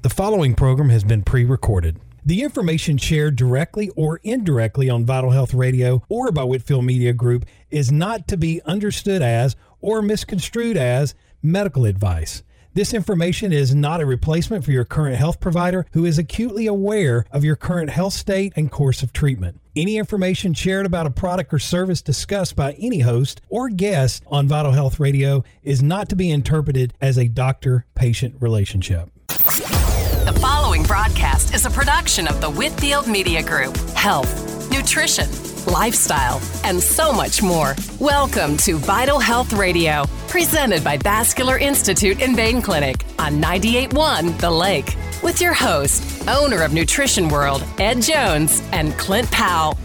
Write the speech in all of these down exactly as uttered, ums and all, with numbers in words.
The following program has been pre-recorded. The information shared directly or indirectly on Vital Health Radio or by Whitfield Media Group is not to be understood as or misconstrued as medical advice. This information is not a replacement for your current health provider who is acutely aware of your current health state and course of treatment. Any information shared about a product or service discussed by any host or guest on Vital Health Radio is not to be interpreted as a doctor-patient relationship. The following broadcast is a production of the Whitfield Media Group. Health, nutrition, lifestyle, and so much more. Welcome to Vital Health Radio, presented by Vascular Institute and Vein Clinic on ninety-eight point one The Lake, with your host, owner of Nutrition World, Ed Jones, and Clint Powell.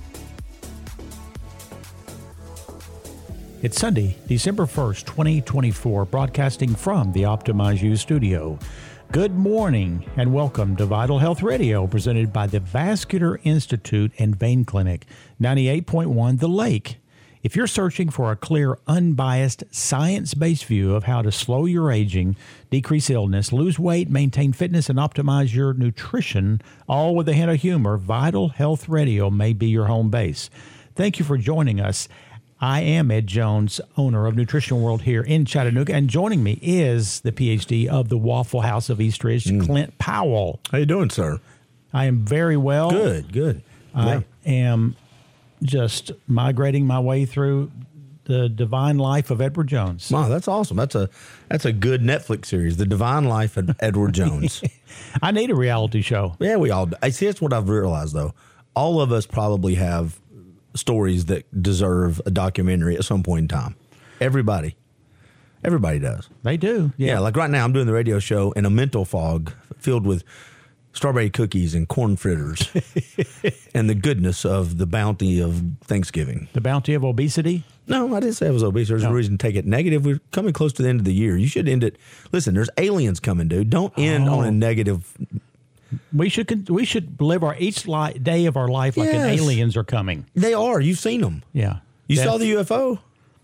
It's Sunday, December first, twenty twenty-four, broadcasting from the Optimize You studio. Good morning and welcome to Vital Health Radio, presented by the Vascular Institute and Vein Clinic, ninety-eight point one The Lake. If you're searching for a clear, unbiased, science-based view of how to slow your aging, decrease illness, lose weight, maintain fitness, and optimize your nutrition, all with a hint of humor, Vital Health Radio may be your home base. Thank you for joining us. I am Ed Jones, owner of Nutrition World here in Chattanooga, and joining me is the P H D of the Waffle House of Eastridge, mm. Clint Powell. How you doing, sir? I am very well. Good, good. I yeah. am just migrating my way through the Divine Life of Edward Jones. Wow, that's awesome. That's a that's a good Netflix series, The Divine Life of Edward Jones. I need a reality show. Yeah, we all do. I see. That's what I've realized, though. All of us probably have stories that deserve a documentary at some point in time. Everybody. Everybody does. They do. Yeah. yeah, like right now I'm doing the radio show in a mental fog filled with strawberry cookies and corn fritters and the goodness of the bounty of Thanksgiving. The bounty of obesity? No, I didn't say I was obese. There's no. a reason to take it negative. We're coming close to the end of the year. You should end it. Listen, there's aliens coming, dude. Don't end oh. on a negative. We should we should live our each li- day of our life like yes. an aliens are coming. They are. You've seen them. Yeah. You That's, saw the U F O?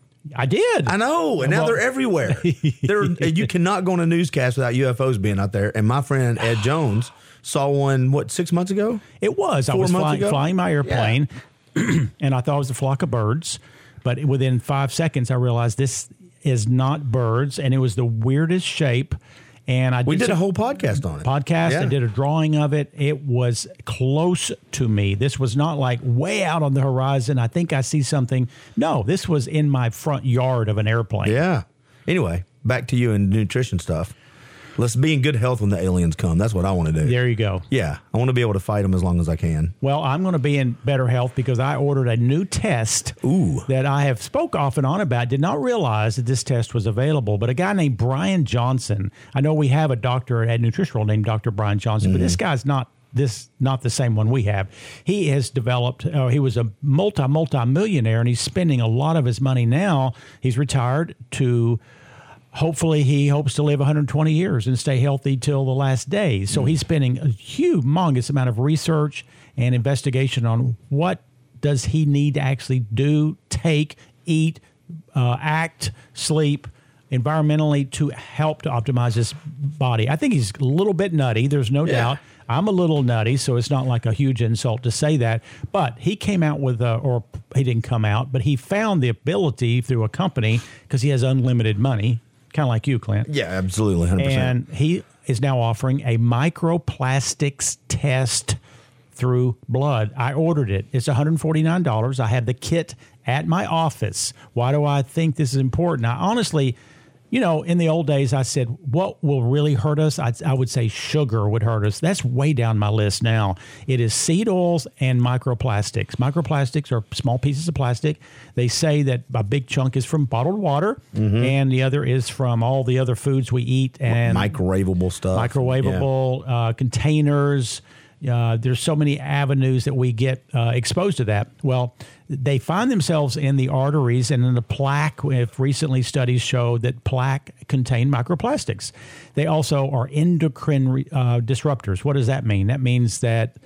I did. I know. And now well, they're everywhere. They're, you cannot go on a newscast without U F Os being out there. And my friend Ed Jones saw one, what, six months ago? It was. Four I was months fly, ago? flying my airplane, yeah. and I thought it was a flock of birds. But within five seconds, I realized this is not birds, and it was the weirdest shape. And I we did, did a whole podcast on it. Podcast. Yeah. I did a drawing of it. It was close to me. This was not like way out on the horizon. I think I see something. No, this was in my front yard of an airplane. Yeah. Anyway, back to you and nutrition stuff. Let's be in good health when the aliens come. That's what I want to do. There you go. Yeah. I want to be able to fight them as long as I can. Well, I'm going to be in better health because I ordered a new test Ooh. that I have spoke off and on about. Did not realize that this test was available. But a guy named Brian Johnson, I know we have a doctor at Nutrition World named Doctor Brian Johnson, mm-hmm. but this guy's not this not the same one we have. He has developed, uh, he was a multi, multi-millionaire, and he's spending a lot of his money now. He's retired to... Hopefully, he hopes to live one hundred twenty years and stay healthy till the last day. So he's spending a humongous amount of research and investigation on what does he need to actually do, take, eat, uh, act, sleep, environmentally to help to optimize his body. I think he's a little bit nutty. There's no yeah. doubt. I'm a little nutty, so it's not like a huge insult to say that. But he came out with, a, or he didn't come out, but he found the ability through a company because he has unlimited money. Kind of like you, Clint. Yeah, absolutely, one hundred percent. And he is now offering a microplastics test through blood. I ordered it. It's one hundred forty-nine dollars. I have the kit at my office. Why do I think this is important? I honestly... You know, in the old days, I said, what will really hurt us? I'd, I would say sugar would hurt us. That's way down my list now. It is seed oils and microplastics. Microplastics are small pieces of plastic. They say that a big chunk is from bottled water, mm-hmm. and the other is from all the other foods we eat. And microwavable stuff. Microwavable yeah. uh, containers. Uh, there's so many avenues that we get uh, exposed to that. Well, they find themselves in the arteries and in the plaque. If recently studies show that plaque contain microplastics. They also are endocrine uh, disruptors. What does that mean? That means that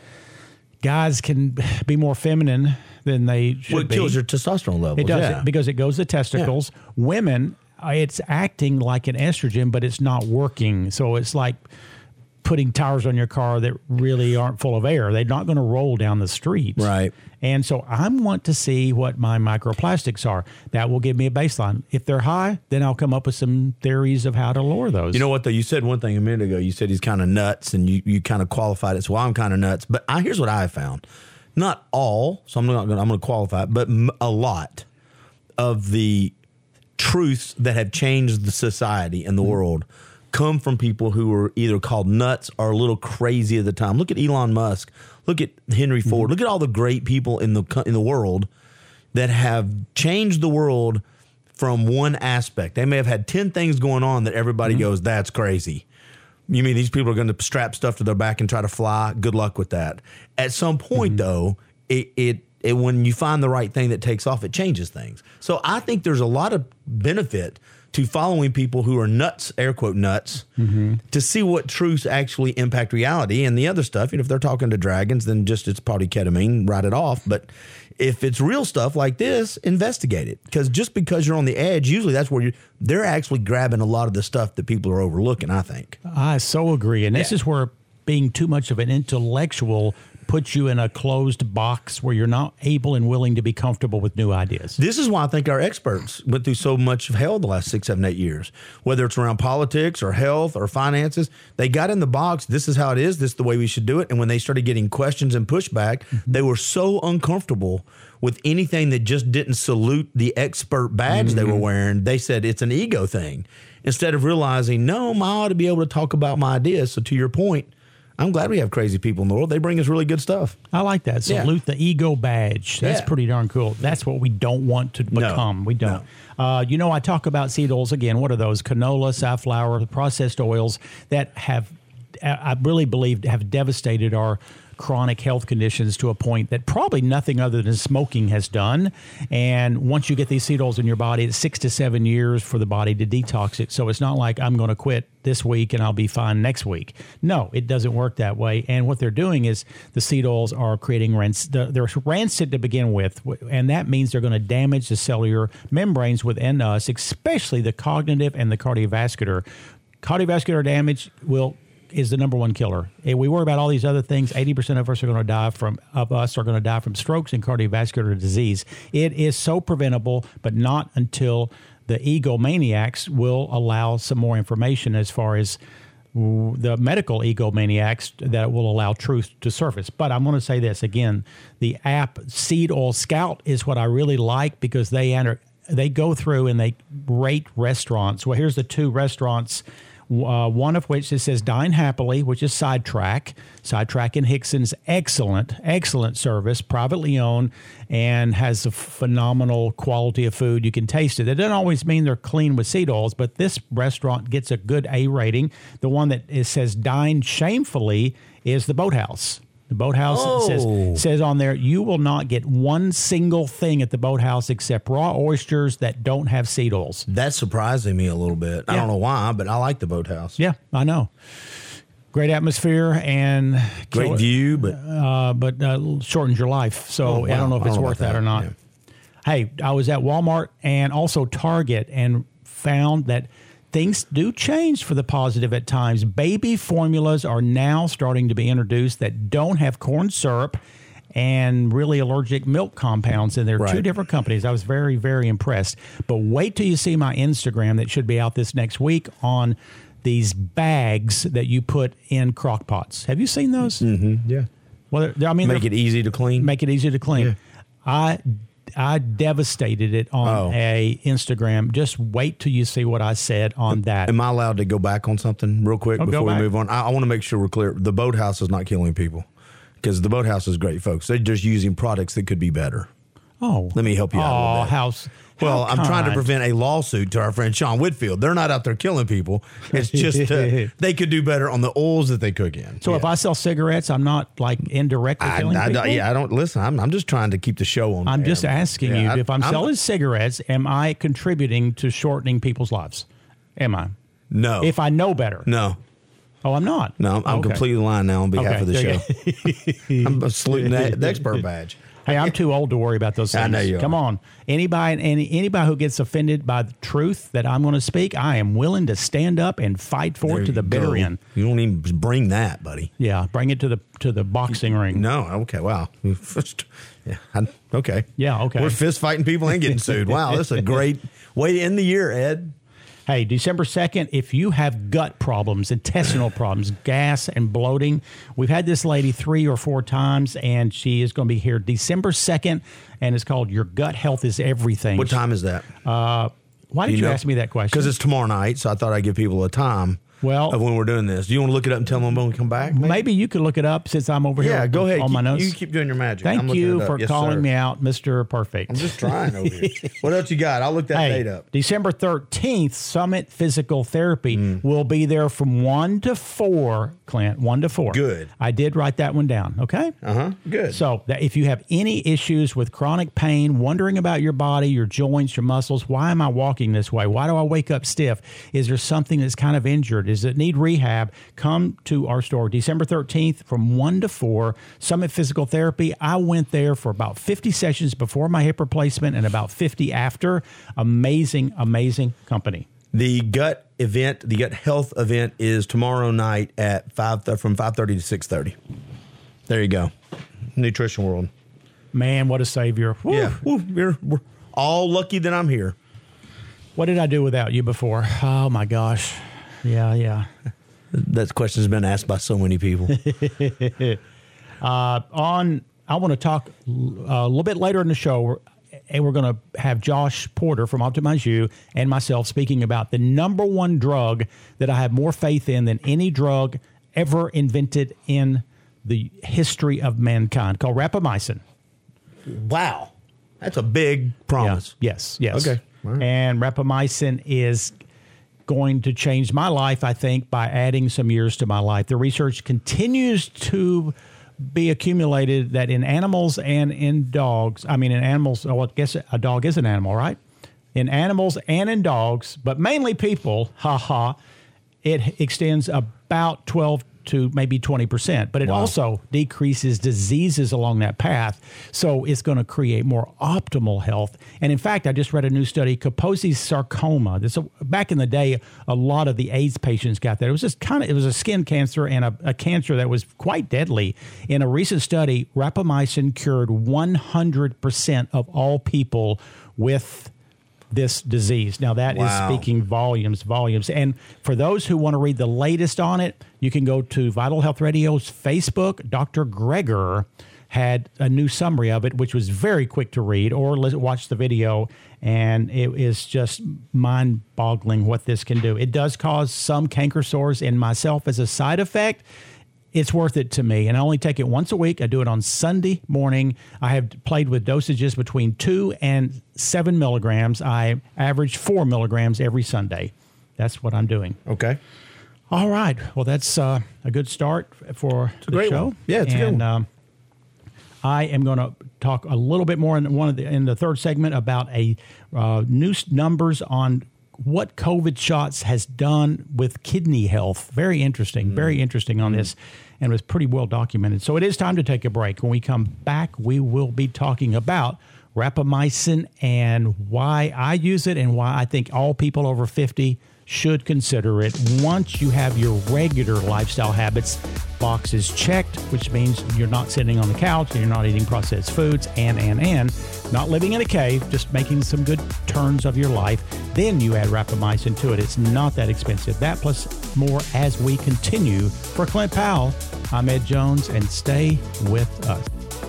guys can be more feminine than they should well, it be. It kills your testosterone levels. It does yeah. it because it goes to testicles. Yeah. Women, it's acting like an estrogen, but it's not working. So it's like putting tires on your car that really aren't full of air. They're not going to roll down the street. Right. And so I want to see what my microplastics are. That will give me a baseline. If they're high, then I'll come up with some theories of how to lower those. You know what, though? You said one thing a minute ago. You said he's kind of nuts, and you, you kind of qualified it. So I'm kind of nuts. But I, here's what I found. Not all, so I'm not going. I'm going to qualify it, but a lot of the truths that have changed the society and the mm-hmm. world come from people who were either called nuts or a little crazy at the time. Look at Elon Musk. Look at Henry Ford. Mm-hmm. Look at all the great people in the in the world that have changed the world from one aspect. They may have had ten things going on that everybody mm-hmm. goes, that's crazy. You mean these people are going to strap stuff to their back and try to fly? Good luck with that. At some point, mm-hmm. though, it, it it when you find the right thing that takes off, it changes things. So I think there's a lot of benefit to following people who are nuts, air quote nuts, mm-hmm. to see what truths actually impact reality. And the other stuff, you know, if they're talking to dragons, then just it's probably ketamine, write it off. But if it's real stuff like this, investigate it. Because just because you're on the edge, usually that's where you they're actually grabbing a lot of the stuff that people are overlooking, I think. I so agree. And this yeah. is where being too much of an intellectual puts you in a closed box where you're not able and willing to be comfortable with new ideas. This is why I think our experts went through so much of hell the last six, seven, eight years. Whether it's around politics or health or finances, they got in the box. This is how it is. This is the way we should do it. And when they started getting questions and pushback, mm-hmm. they were so uncomfortable with anything that just didn't salute the expert badge mm-hmm. they were wearing. They said it's an ego thing instead of realizing, no, I ought to be able to talk about my ideas. So to your point, I'm glad we have crazy people in the world. They bring us really good stuff. I like that. Salute yeah. the ego badge. That's yeah. pretty darn cool. That's what we don't want to become. No, we don't. No. Uh, you know, I talk about seed oils again. What are those? Canola, safflower, processed oils that have, I really believe, have devastated our chronic health conditions to a point that probably nothing other than smoking has done. And once you get these seed oils in your body, it's six to seven years for the body to detox it. So it's not like I'm going to quit this week and I'll be fine next week. No, it doesn't work that way. And what they're doing is the seed oils are creating rancid. They're rancid to begin with, and that means they're going to damage the cellular membranes within us, especially the cognitive and the cardiovascular. Cardiovascular damage will is the number one killer. If we worry about all these other things, eighty percent of us are going to die from of us are going to die from strokes and cardiovascular disease. It is so preventable, but not until the egomaniacs will allow some more information as far as the medical egomaniacs that will allow truth to surface. But I'm going to say this again, the app Seed Oil Scout is what I really like because they enter, they go through and they rate restaurants. Well, here's the two restaurants. Uh, one of which it says Dine Happily, which is Sidetrack. Sidetrack in Hickson's excellent, excellent service, privately owned, and has a phenomenal quality of food. You can taste it. That doesn't always mean they're clean with seed oils, but this restaurant gets a good A rating. The one that it says Dine Shamefully is the Boathouse. The Boathouse oh. says says on there, you will not get one single thing at the Boathouse except raw oysters that don't have seed oils. That's surprising me a little bit. Yeah. I don't know why, but I like the Boathouse. Yeah, I know. Great atmosphere and great view, but uh, but uh, shortens your life. So oh, wow. I don't know if it's worth that, that or not. Yeah. Hey, I was at Walmart and also Target and found that things do change for the positive at times. Baby formulas are now starting to be introduced that don't have corn syrup and really allergic milk compounds. And they're right. two different companies. I was very, very impressed. But wait till you see my Instagram that should be out this next week on these bags that you put in crock pots. Have you seen those? Mm-hmm. Yeah. Well, I mean, make it easy to clean. Make it easy to clean. Yeah. I I devastated it on oh. a Instagram. Just wait till you see what I said on that. Am I allowed to go back on something real quick oh, before we back. move on? I, I want to make sure we're clear. The Boathouse is not killing people because the Boathouse is great, folks. They're just using products that could be better. Oh. Let me help you out oh, a little bit. House. Well, How I'm kind. trying to prevent a lawsuit to our friend Sean Whitfield. They're not out there killing people. It's just uh, they could do better on the oils that they cook in. So yeah. if I sell cigarettes, I'm not like indirectly killing I, I, people? Yeah, I don't listen. I'm, I'm just trying to keep the show on. I'm air. just asking yeah, you, I, if I'm, I'm selling cigarettes, am I contributing to shortening people's lives? Am I? No. If I know better? No. Oh, I'm not? No, I'm, I'm okay. completely lying now on behalf okay. of the show. I'm saluting the, the expert badge. Hey, I'm too old to worry about those things. I know you Come are. on. Anybody any, anybody who gets offended by the truth that I'm going to speak, I am willing to stand up and fight for There it to the you bitter go. end. You don't even bring that, buddy. Yeah, bring it to the to the boxing ring. No, okay, wow. Yeah, I, okay. Yeah, okay. We're fist fighting people and getting sued. Wow, that's a great way to end the year, Ed. Hey, December second, if you have gut problems, intestinal problems, gas and bloating, we've had this lady three or four times, and she is going to be here December second, and it's called Your Gut Health is Everything. What time is that? Uh, why did you, know? ask me that question? Because it's tomorrow night, so I thought I'd give people a time Well- of when we're doing this. Do you want to look it up and tell them when we come back? Maybe, Maybe you could look it up since I'm over here. Yeah, go ahead. On my Keep- notes. You keep doing your magic. Thank I'm looking you it up. for Yes, calling sir. me out, Mister Perfect. I'm just trying over here. What else you got? I'll look that Hey, date up. December thirteenth, Summit Physical Therapy Mm. will be there from one to four, Clint, one to four. Good. I did write that one down, okay? Uh-huh. Good. So that if you have any issues with chronic pain, wondering about your body, your joints, your muscles, why am I walking this way? Why do I wake up stiff? Is there something that's kind of injured? Does it need rehab? Come to our store December thirteenth from one to four, Summit Physical Therapy. I went there for about fifty sessions before my hip replacement and about fifty after. Amazing, amazing company. The gut event, the gut health event is tomorrow night at five th- from five thirty to six thirty. There you go. Nutrition World. Man, what a savior. Woo. Yeah. Woo, we're, we're all lucky that I'm here. What did I do without you before? Oh, my gosh. Yeah, yeah. That question has been asked by so many people. uh, on, I want to talk uh, a little bit later in the show, and we're going to have Josh Porter from Optimize You and myself speaking about the number one drug that I have more faith in than any drug ever invented in the history of mankind, called rapamycin. Wow. That's a big promise. Yeah. Yes, yes. Okay. All right. And rapamycin is going to change my life, I think, by adding some years to my life. The research continues to be accumulated that in animals and in dogs, I mean, in animals, well, I guess a dog is an animal, right? In animals and in dogs, but mainly people, haha, it extends about twelve to maybe twenty percent, but it Wow. also decreases diseases along that path. So it's going to create more optimal health. And in fact, I just read a new study, Kaposi's sarcoma. This, back in the day, a lot of the AIDS patients got that. It was just kind of, it was a skin cancer and a, a cancer that was quite deadly. In a recent study, rapamycin cured one hundred percent of all people with this disease. Now, that Wow. is speaking volumes, volumes. And for those who want to read the latest on it, you can go to Vital Health Radio's Facebook. Doctor Greger had a new summary of it, which was very quick to read, or let's watch the video, and it is just mind-boggling what this can do. It does cause some canker sores in myself as a side effect. It's worth it to me, and I only take it once a week. I do it on Sunday morning. I have played with dosages between two and seven milligrams. I average four milligrams every Sunday. That's what I'm doing. Okay. All right. Well, that's uh, a good start for the great show. one. Yeah, it's a and, good one. Um, I am going to talk a little bit more in one of the in the third segment about a uh, new s- numbers on what COVID shots has done with kidney health. Very interesting, very interesting on this, and it was pretty well documented. So it is time to take a break. When we come back, we will be talking about rapamycin and why I use it and why I think all people over fifty should consider it once you have your regular lifestyle habits boxes checked, which means you're not sitting on the couch and you're not eating processed foods and, and, and, not living in a cave, just making some good turns of your life. Then you add rapamycin to it. It's not that expensive. That plus more as we continue. For Clint Powell, I'm Ed Jones, and stay with us.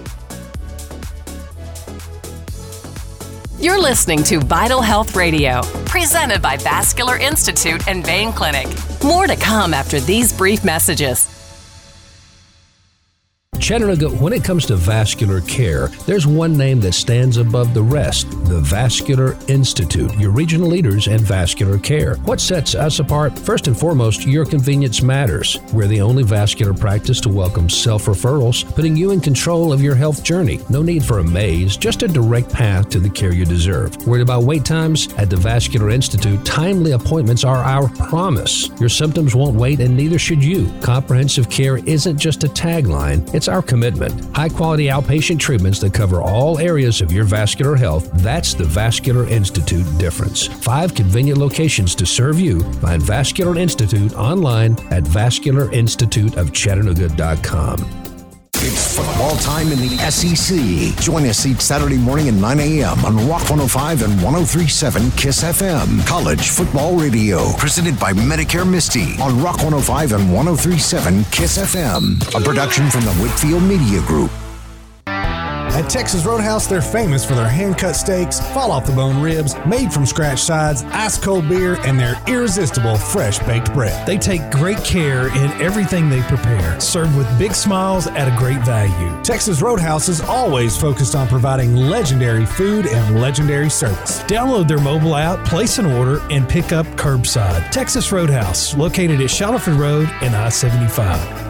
You're listening to Vital Health Radio, presented by Vascular Institute and Vein Clinic. More to come after these brief messages. Chattanooga, when it comes to vascular care, there's one name that stands above the rest, the Vascular Institute, your regional leaders in vascular care. What sets us apart? First and foremost, your convenience matters. We're the only vascular practice to welcome self-referrals, putting you in control of your health journey. No need for a maze, just a direct path to the care you deserve. Worried about wait times? At the Vascular Institute, timely appointments are our promise. Your symptoms won't wait, and neither should you. Comprehensive care isn't just a tagline, it's our commitment. High-quality outpatient treatments that cover all areas of your vascular health. That's the Vascular Institute difference. Five convenient locations to serve you. Find Vascular Institute online at vascular institute of chattanooga dot com. It's football time in the S E C. Join us each Saturday morning at nine a.m. on Rock one oh five and one oh three point seven KISS F M. College Football Radio, presented by Medicare Misty on Rock one oh five and one oh three point seven KISS F M. A production from the Whitfield Media Group. At Texas Roadhouse, they're famous for their hand-cut steaks, fall-off-the-bone ribs, made-from-scratch sides, ice-cold beer, and their irresistible fresh-baked bread. They take great care in everything they prepare, served with big smiles at a great value. Texas Roadhouse is always focused on providing legendary food and legendary service. Download their mobile app, place an order, and pick up curbside. Texas Roadhouse, located at Shuttleford Road and I seventy-five.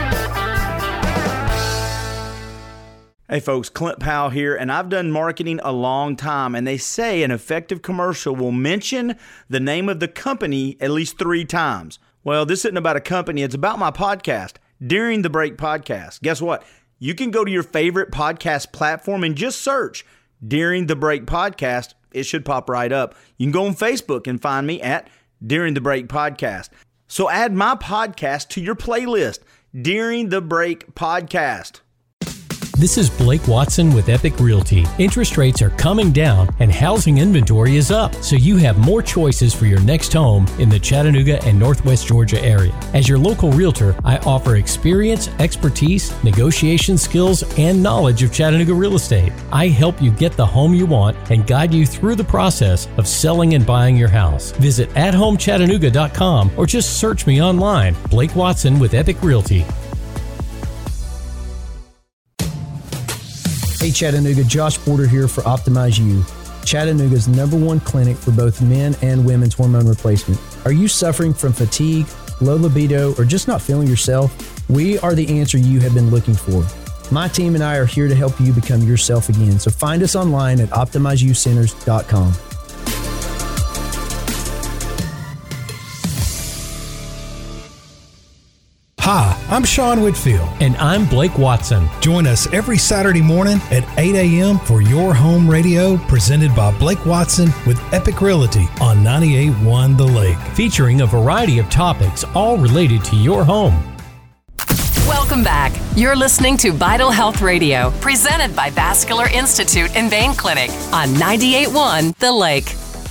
Hey folks, Clint Powell here, and I've done marketing a long time, and they say an effective commercial will mention the name of the company at least three times. Well, this isn't about a company, it's about my podcast, During the Break Podcast. Guess what? You can go to your favorite podcast platform and just search During the Break Podcast. It should pop right up. You can go on Facebook and find me at During the Break Podcast. So add my podcast to your playlist, During the Break Podcast. This is Blake Watson with Epic Realty. Interest rates are coming down and housing inventory is up, so you have more choices for your next home in the Chattanooga and Northwest Georgia area. As your local realtor, I offer experience, expertise, negotiation skills, and knowledge of Chattanooga real estate. I help you get the home you want and guide you through the process of selling and buying your house. Visit at home chattanooga dot com or just search me online. Blake Watson with Epic Realty. Hey Chattanooga, Josh Porter here for Optimize You, Chattanooga's number one clinic for both men and women's hormone replacement. Are you suffering from fatigue, low libido, or just not feeling yourself? We are the answer you have been looking for. My team and I are here to help you become yourself again, so find us online at optimize you centers dot com. Hi, I'm Sean Whitfield. And I'm Blake Watson. Join us every Saturday morning at eight a.m. for Your Home Radio, presented by Blake Watson with Epic Realty on ninety-eight point one The Lake. Featuring a variety of topics, all related to your home. Welcome back. You're listening to Vital Health Radio, presented by Vascular Institute and Vein Clinic on ninety-eight point one The Lake.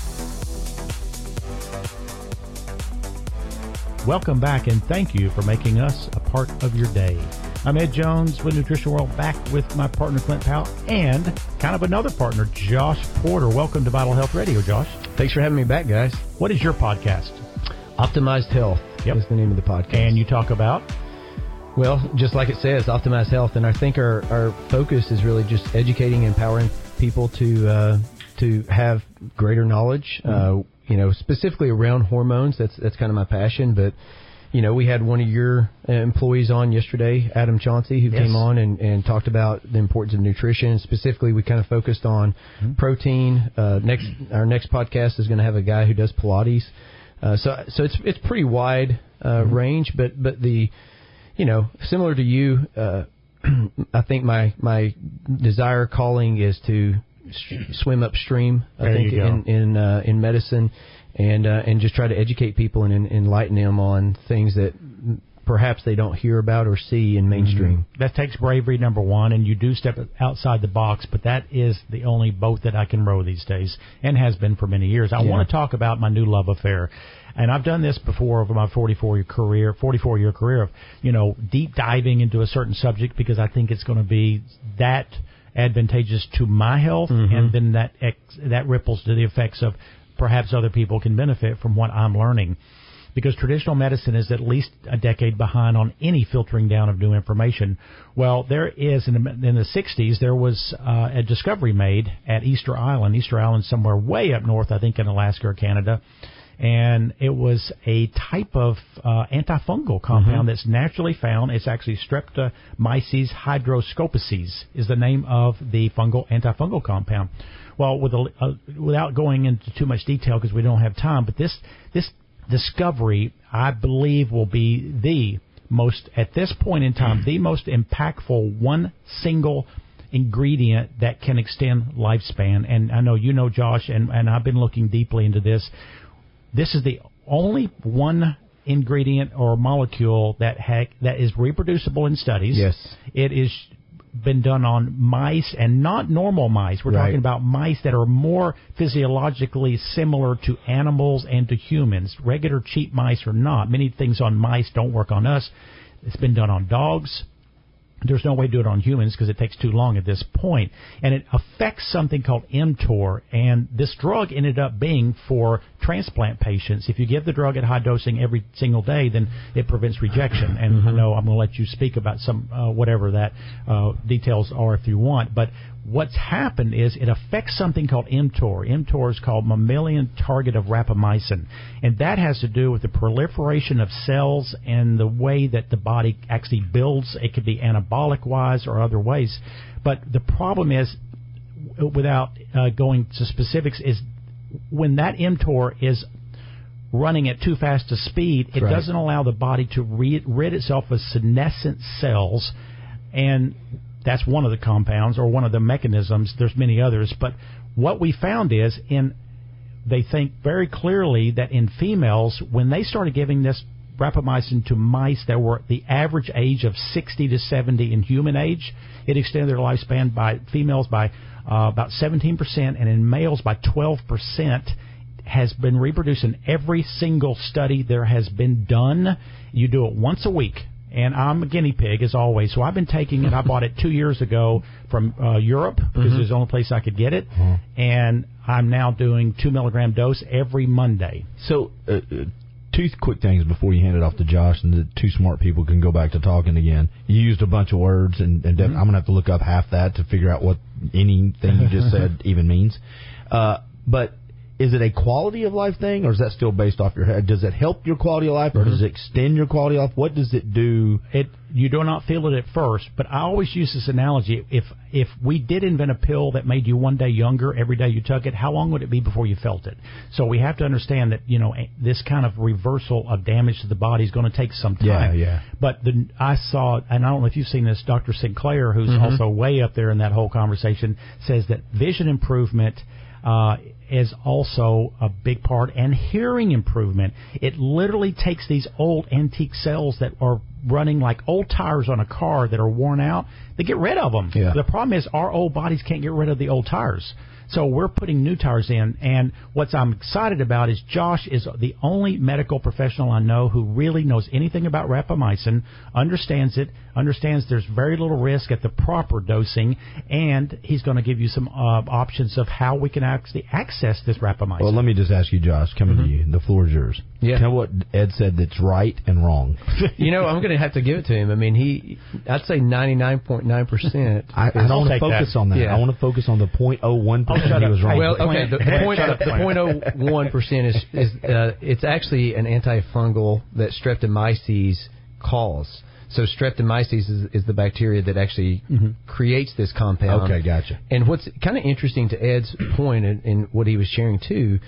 Welcome back, and thank you for making us a part of your day. I'm Ed Jones with Nutrition World, back with my partner Clint Powell and kind of another partner, Josh Porter. Welcome to Vital Health Radio, Josh. Thanks for having me back, guys. What is your podcast? Optimized Health Yep. is the name of the podcast. And you talk about? Well, just like it says, Optimized Health, and I think our, our focus is really just educating and empowering people to uh, to have greater knowledge. Mm-hmm. Uh, You know, specifically around hormones. That's that's kind of my passion. But, you know, we had one of your employees on yesterday, Adam Chauncey, who yes. came on and, and talked about the importance of nutrition. Specifically, we kind of focused on mm-hmm. protein. Uh, next, our next podcast is going to have a guy who does Pilates. Uh, so so it's it's pretty wide uh, mm-hmm. range. But but the, you know, similar to you, uh, I think my my desire calling is to swim upstream, I there think, in in, uh, in medicine, and uh, and just try to educate people and, and enlighten them on things that perhaps they don't hear about or see in mainstream. Mm-hmm. That takes bravery, number one, and you do step outside the box, but that is the only boat that I can row these days, and has been for many years. I yeah. want to talk about my new love affair. And I've done this before over my forty-four year career, forty-four year career of, you know, deep diving into a certain subject because I think it's going to be that advantageous to my health, mm-hmm. and then that ex, that ripples to the effects of perhaps other people can benefit from what I'm learning. Because traditional medicine is at least a decade behind on any filtering down of new information. Well, there is, in the, in the sixties, there was uh, a discovery made at Easter Island. Easter Island somewhere way up north, I think in Alaska or Canada. And it was a type of uh, antifungal compound mm-hmm. that's naturally found. It's actually Streptomyces hydroscopices is the name of the fungal antifungal compound. Well, with a, uh, without going into too much detail because we don't have time, but this this discovery, I believe, will be the most, at this point in time, the most impactful one single ingredient that can extend lifespan. And I know you know, Josh, and, and I've been looking deeply into this. This is the only one ingredient or molecule that ha- that is reproducible in studies. Yes. It is been done on mice and not normal mice. We're Right. talking about mice that are more physiologically similar to animals and to humans. Regular cheap mice are not. Many things on mice don't work on us. It's been done on dogs. There's no way to do it on humans because it takes too long at this point. And it affects something called mTOR. And this drug ended up being for transplant patients. If you give the drug at high dosing every single day, then it prevents rejection. And mm-hmm. I know I'm going to let you speak about some uh, whatever that uh, details are if you want. But what's happened is it affects something called mTOR. mTOR is called mammalian target of rapamycin. And that has to do with the proliferation of cells and the way that the body actually builds. It could be anabolic-wise or other ways. But the problem is, without uh, going to specifics, is when that mTOR is running at too fast a speed, it right. doesn't allow the body to re- rid itself of senescent cells. And that's one of the compounds or one of the mechanisms. There's many others. But what we found is in they think very clearly that in females, when they started giving this rapamycin to mice that were the average age of sixty to seventy in human age, it extended their lifespan by females by uh, about seventeen percent and in males by twelve percent. Has been reproduced in every single study there has been done. You do it once a week. And I'm a guinea pig, as always. So I've been taking it. I bought it two years ago from uh, Europe because mm-hmm. it was the only place I could get it. Mm-hmm. And I'm now doing two milligram dose every Monday. So uh, uh, two quick things before you hand it off to Josh, and the two smart people can go back to talking again. You used a bunch of words, and, and mm-hmm. I'm going to have to look up half that to figure out what anything you just said even means. Uh, but is it a quality of life thing, or is that still based off your head? Does it help your quality of life, or mm-hmm. does it extend your quality of life? What does it do? It you do not feel it at first, but I always use this analogy. If if we did invent a pill that made you one day younger every day you took it, how long would it be before you felt it? So we have to understand that, you know, this kind of reversal of damage to the body is going to take some time. Yeah, yeah. But the, I saw, and I don't know if you've seen this, Doctor Sinclair, who's mm-hmm. also way up there in that whole conversation, says that vision improvement uh, is also a big part, and hearing improvement. It literally takes these old antique cells that are running like old tires on a car that are worn out. They get rid of them. Yeah. The problem is our old bodies can't get rid of the old tires. So we're putting new tires in, and what I'm excited about is Josh is the only medical professional I know who really knows anything about rapamycin, understands it, understands there's very little risk at the proper dosing, and he's going to give you some uh, options of how we can actually access this rapamycin. Well, let me just ask you, Josh, coming mm-hmm. to you. The floor is yours. Yeah. Tell what Ed said that's right and wrong. You know, I'm going to have to give it to him. I mean, he, I'd say ninety-nine point nine percent. I, I don't want to focus that. on that. Yeah. I want to focus on the zero point zero one percent. Oh, he was wrong. Well, okay, the, the point the zero point zero one percent is, is uh, it's actually an antifungal that Streptomyces cause. So Streptomyces is, is the bacteria that actually mm-hmm. creates this compound. Okay, gotcha. And what's kind of interesting to Ed's point and, and what he was sharing too,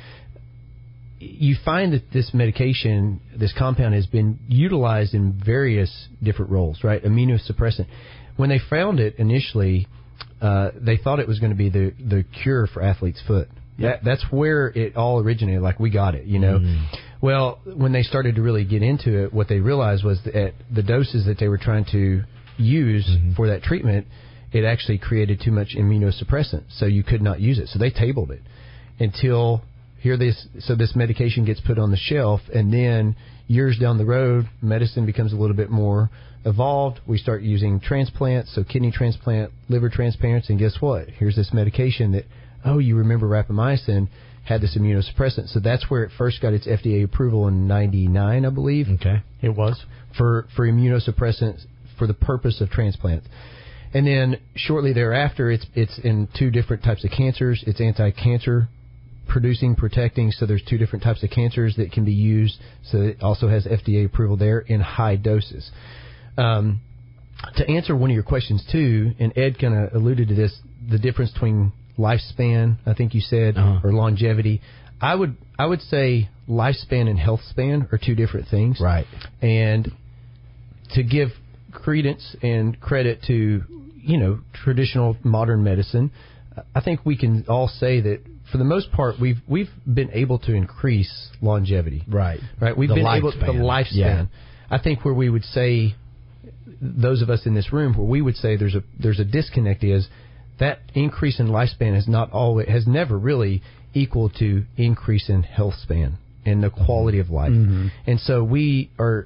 you find that this medication, this compound, has been utilized in various different roles, right? Immunosuppressant. When they found it initially, uh, they thought it was going to be the, the cure for athlete's foot. That, that's where it all originated, like we got it, you know. Mm. Well, when they started to really get into it, what they realized was that the doses that they were trying to use mm-hmm. for that treatment, it actually created too much immunosuppressant, so you could not use it. So they tabled it until here this. So this medication gets put on the shelf, and then years down the road, medicine becomes a little bit more evolved. We start using transplants, so kidney transplant, liver transplants, and guess what? Here's this medication that, oh, you remember rapamycin had this immunosuppressant. So that's where it first got its F D A approval in ninety-nine, I believe. Okay. It was. For, for immunosuppressants for the purpose of transplant. And then shortly thereafter, it's it's in two different types of cancers. It's anti-cancer producing, protecting, so there's two different types of cancers that can be used. So it also has F D A approval there in high doses. Um, to answer one of your questions, too, and Ed kind of alluded to this, the difference between lifespan, I think you said, uh-huh. or longevity. I would I would say lifespan and health span are two different things. Right. And to give credence and credit to, you know, traditional modern medicine, I think we can all say that for the most part we've we've been able to increase longevity. Right. Right. We've the been lifespan. able the lifespan. Yeah. I think where we would say, those of us in this room, where we would say there's a there's a disconnect is that increase in lifespan has not always has never really equal to increase in health span and the quality of life. Mm-hmm. And so we are,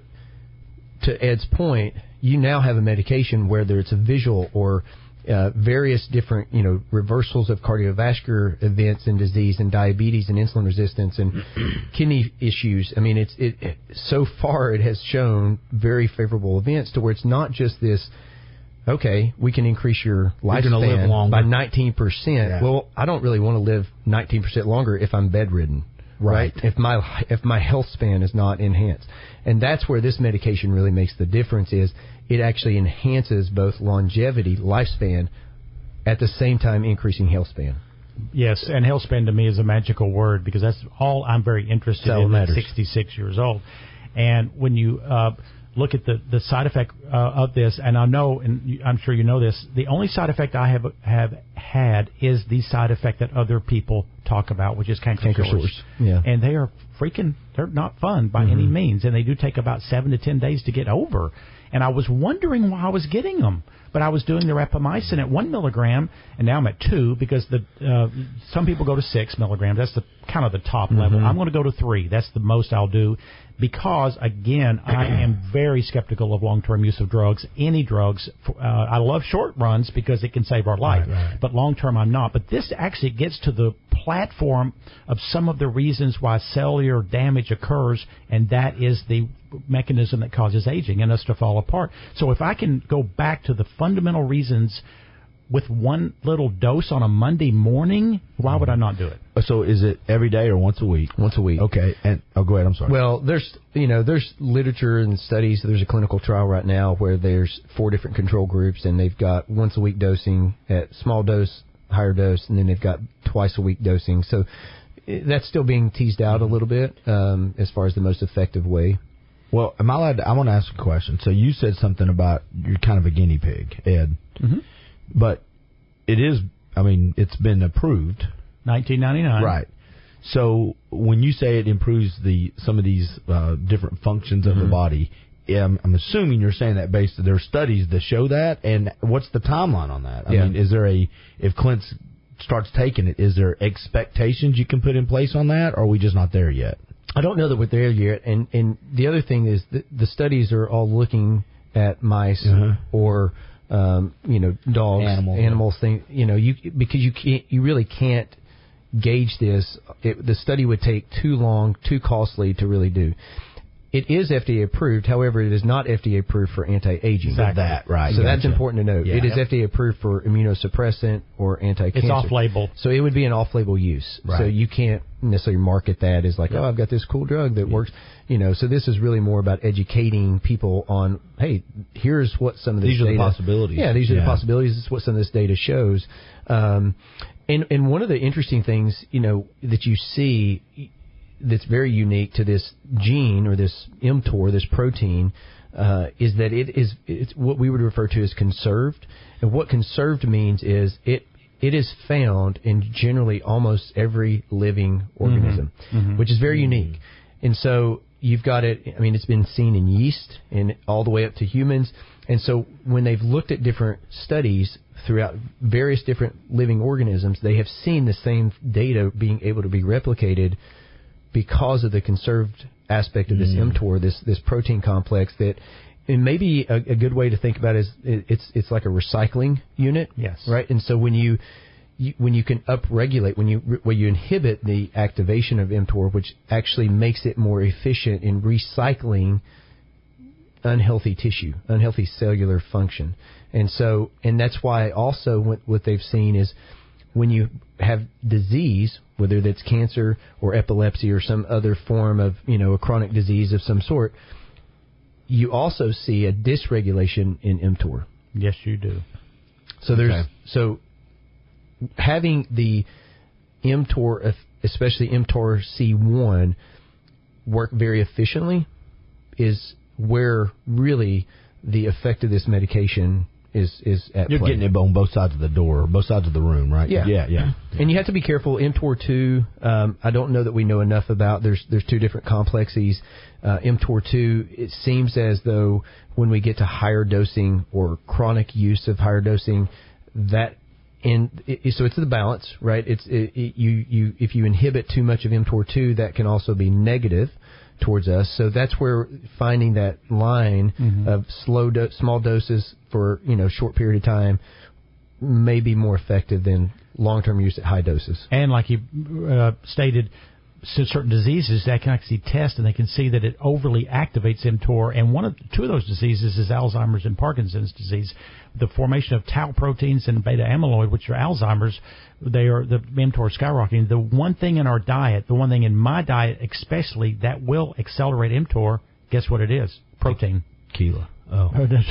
to Ed's point, you now have a medication, whether it's a visual or uh, various different, you know, reversals of cardiovascular events and disease and diabetes and insulin resistance and kidney issues. I mean, it's it, it so far it has shown very favorable events to where it's not just this, okay, we can increase your lifespan by nineteen percent. Yeah. Well, I don't really want to live nineteen percent longer if I'm bedridden. Right. If my if my health span is not enhanced. And that's where this medication really makes the difference is it actually enhances both longevity, lifespan, at the same time increasing health span. Yes, and health span to me is a magical word because that's all I'm very interested That's all in that at matters. sixty-six years old. And when you uh, look at the, the side effect uh, of this, and I know, and you- I'm sure you know this, the only side effect I have have had is the side effect that other people talk about, which is canker, Canker sores. sores, yeah. And they are freaking, they're not fun by any means, and they do take about seven to ten days to get over. And I was wondering why I was getting them. But I was doing the rapamycin at one milligram, and now I'm at two because the uh, some people go to six milligrams. That's the kind of the top level. I'm going to go to three. That's the most I'll do because, again, I am very skeptical of long-term use of drugs, any drugs. Uh, I love short runs because it can save our life, Right, right. but long-term I'm not. But this actually gets to the platform of some of the reasons why cellular damage occurs, and that is the mechanism that causes aging and us to fall apart. So if I can go back to the fundamental reasons with one little dose on a Monday morning, why would I not do it? So is it every day or once a week? Once a week. Okay. And oh, go ahead. I'm sorry. Well, there's you know there's literature and studies. There's a clinical trial right now where there's four different control groups, and they've got once a week dosing at small dose, higher dose, and then they've got twice a week dosing. So eh, that's still being teased out a little bit um, as far as the most effective way. Well, am I allowed to, I want to ask a question. So you said something about you're kind of a guinea pig, Ed. Mm-hmm. But it is, I mean, it's been approved. nineteen ninety-nine. Right. So when you say it improves the some of these uh, different functions of Mm-hmm. the body, um, I'm assuming you're saying that based on there are studies that show that. And what's the timeline on that? I Yeah. mean, is there a, if Clint starts taking it, is there expectations you can put in place on that, or are we just not there yet? I don't know that we're there yet. And, and the other thing is that the studies are all looking at mice Uh-huh. or, um, you know, dogs, Animal. animals, thing, you know, you because you can't, you really can't gauge this. It, the study would take too long, too costly to really do. It is F D A approved. However, it is not F D A approved for anti-aging. Exactly. That, right. So that's Gotcha. important to note. Yeah. It is F D A approved for immunosuppressant or anti-cancer. It's off-label. So it would be an off-label use. Right. So you can't necessarily market that as like, oh, I've got this cool drug that works. You know, so this is really more about educating people on, hey, here's what some of this These are the data- possibilities. Yeah, these are Yeah. the possibilities. This is what some of this data shows. Um, and, and one of the interesting things, you know, that you see that's very unique to this gene or this mTOR, this protein, uh, is that it is it's what we would refer to as conserved. And what conserved means is it it is found in generally almost every living organism, Mm-hmm. which is very unique. And so you've got it. I mean, it's been seen in yeast and all the way up to humans. And so when they've looked at different studies throughout various different living organisms, they have seen the same data being able to be replicated because of the conserved aspect of this Mm. mTOR, this this protein complex that, and maybe a, a good way to think about it is it, it's it's like a recycling unit, Yes. right? And so when you, you when you can upregulate, when you when you inhibit the activation of mTOR, which actually makes it more efficient in recycling unhealthy tissue, unhealthy cellular function, and so and that's why also what, what they've seen is when you have disease, whether that's cancer or epilepsy or some other form of, you know, a chronic disease of some sort, you also see a dysregulation in mTOR. Yes, you do. So there's Okay. so having the mTOR, especially mTOR C one, work very efficiently is where really the effect of this medication is is at You're play. getting it on both sides of the door, both sides of the room, right? Yeah, yeah, yeah. And you have to be careful. mTOR two, um, I don't know that we know enough about. There's there's two different complexes. Uh, mTOR two, it seems as though when we get to higher dosing or chronic use of higher dosing, that in it, so it's the balance, right? It's it, it, you you if you inhibit too much of mTOR two, that can also be negative towards us. So that's where finding that line mm-hmm. of slow do- small doses for, you know, short period of time may be more effective than long-term use at high doses. And like you uh, stated, so certain diseases that can actually test, and they can see that it overly activates mTOR. And one of two of those diseases is Alzheimer's and Parkinson's disease. The formation of tau proteins and beta amyloid, which are Alzheimer's, they are the mTOR skyrocketing. The one thing in our diet, the one thing in my diet especially, that will accelerate mTOR, guess what it is? Protein. Tequila. Oh.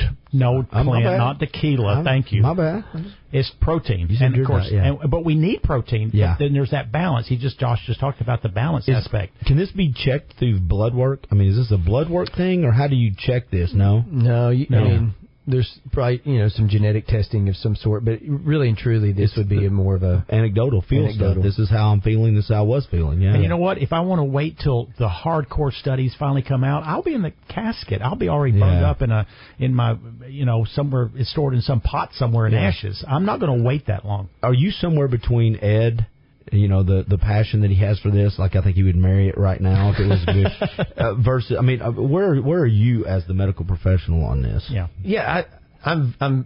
No, Uh, my Clint, bad. not tequila. I'm- Thank you. My bad. It's protein. You said And your of course, diet, yeah. and, but we need protein. Yeah. But then there's that balance. He just Josh just talked about the balance Is- aspect. Can this be checked through blood work? I mean, is this a blood work thing, or how do you check this? No? No, you, No. I mean, there's probably, you know, some genetic testing of some sort, but really and truly, this would be a more of a Anecdotal feel Anecdotal. stuff. This is how I'm feeling. This is how I was feeling. Yeah. And you know what? If I want to wait till the hardcore studies finally come out, I'll be in the casket. I'll be already burned Yeah. up in a in my you know somewhere. It's stored in some pot somewhere in Yeah. ashes. I'm not going to wait that long. Are you somewhere between Ed, you know, the the passion that he has for this? Like, I think he would marry it right now if it was good. uh, versus, I mean, uh, where where are you as the medical professional on this? Yeah. Yeah, I, I'm I'm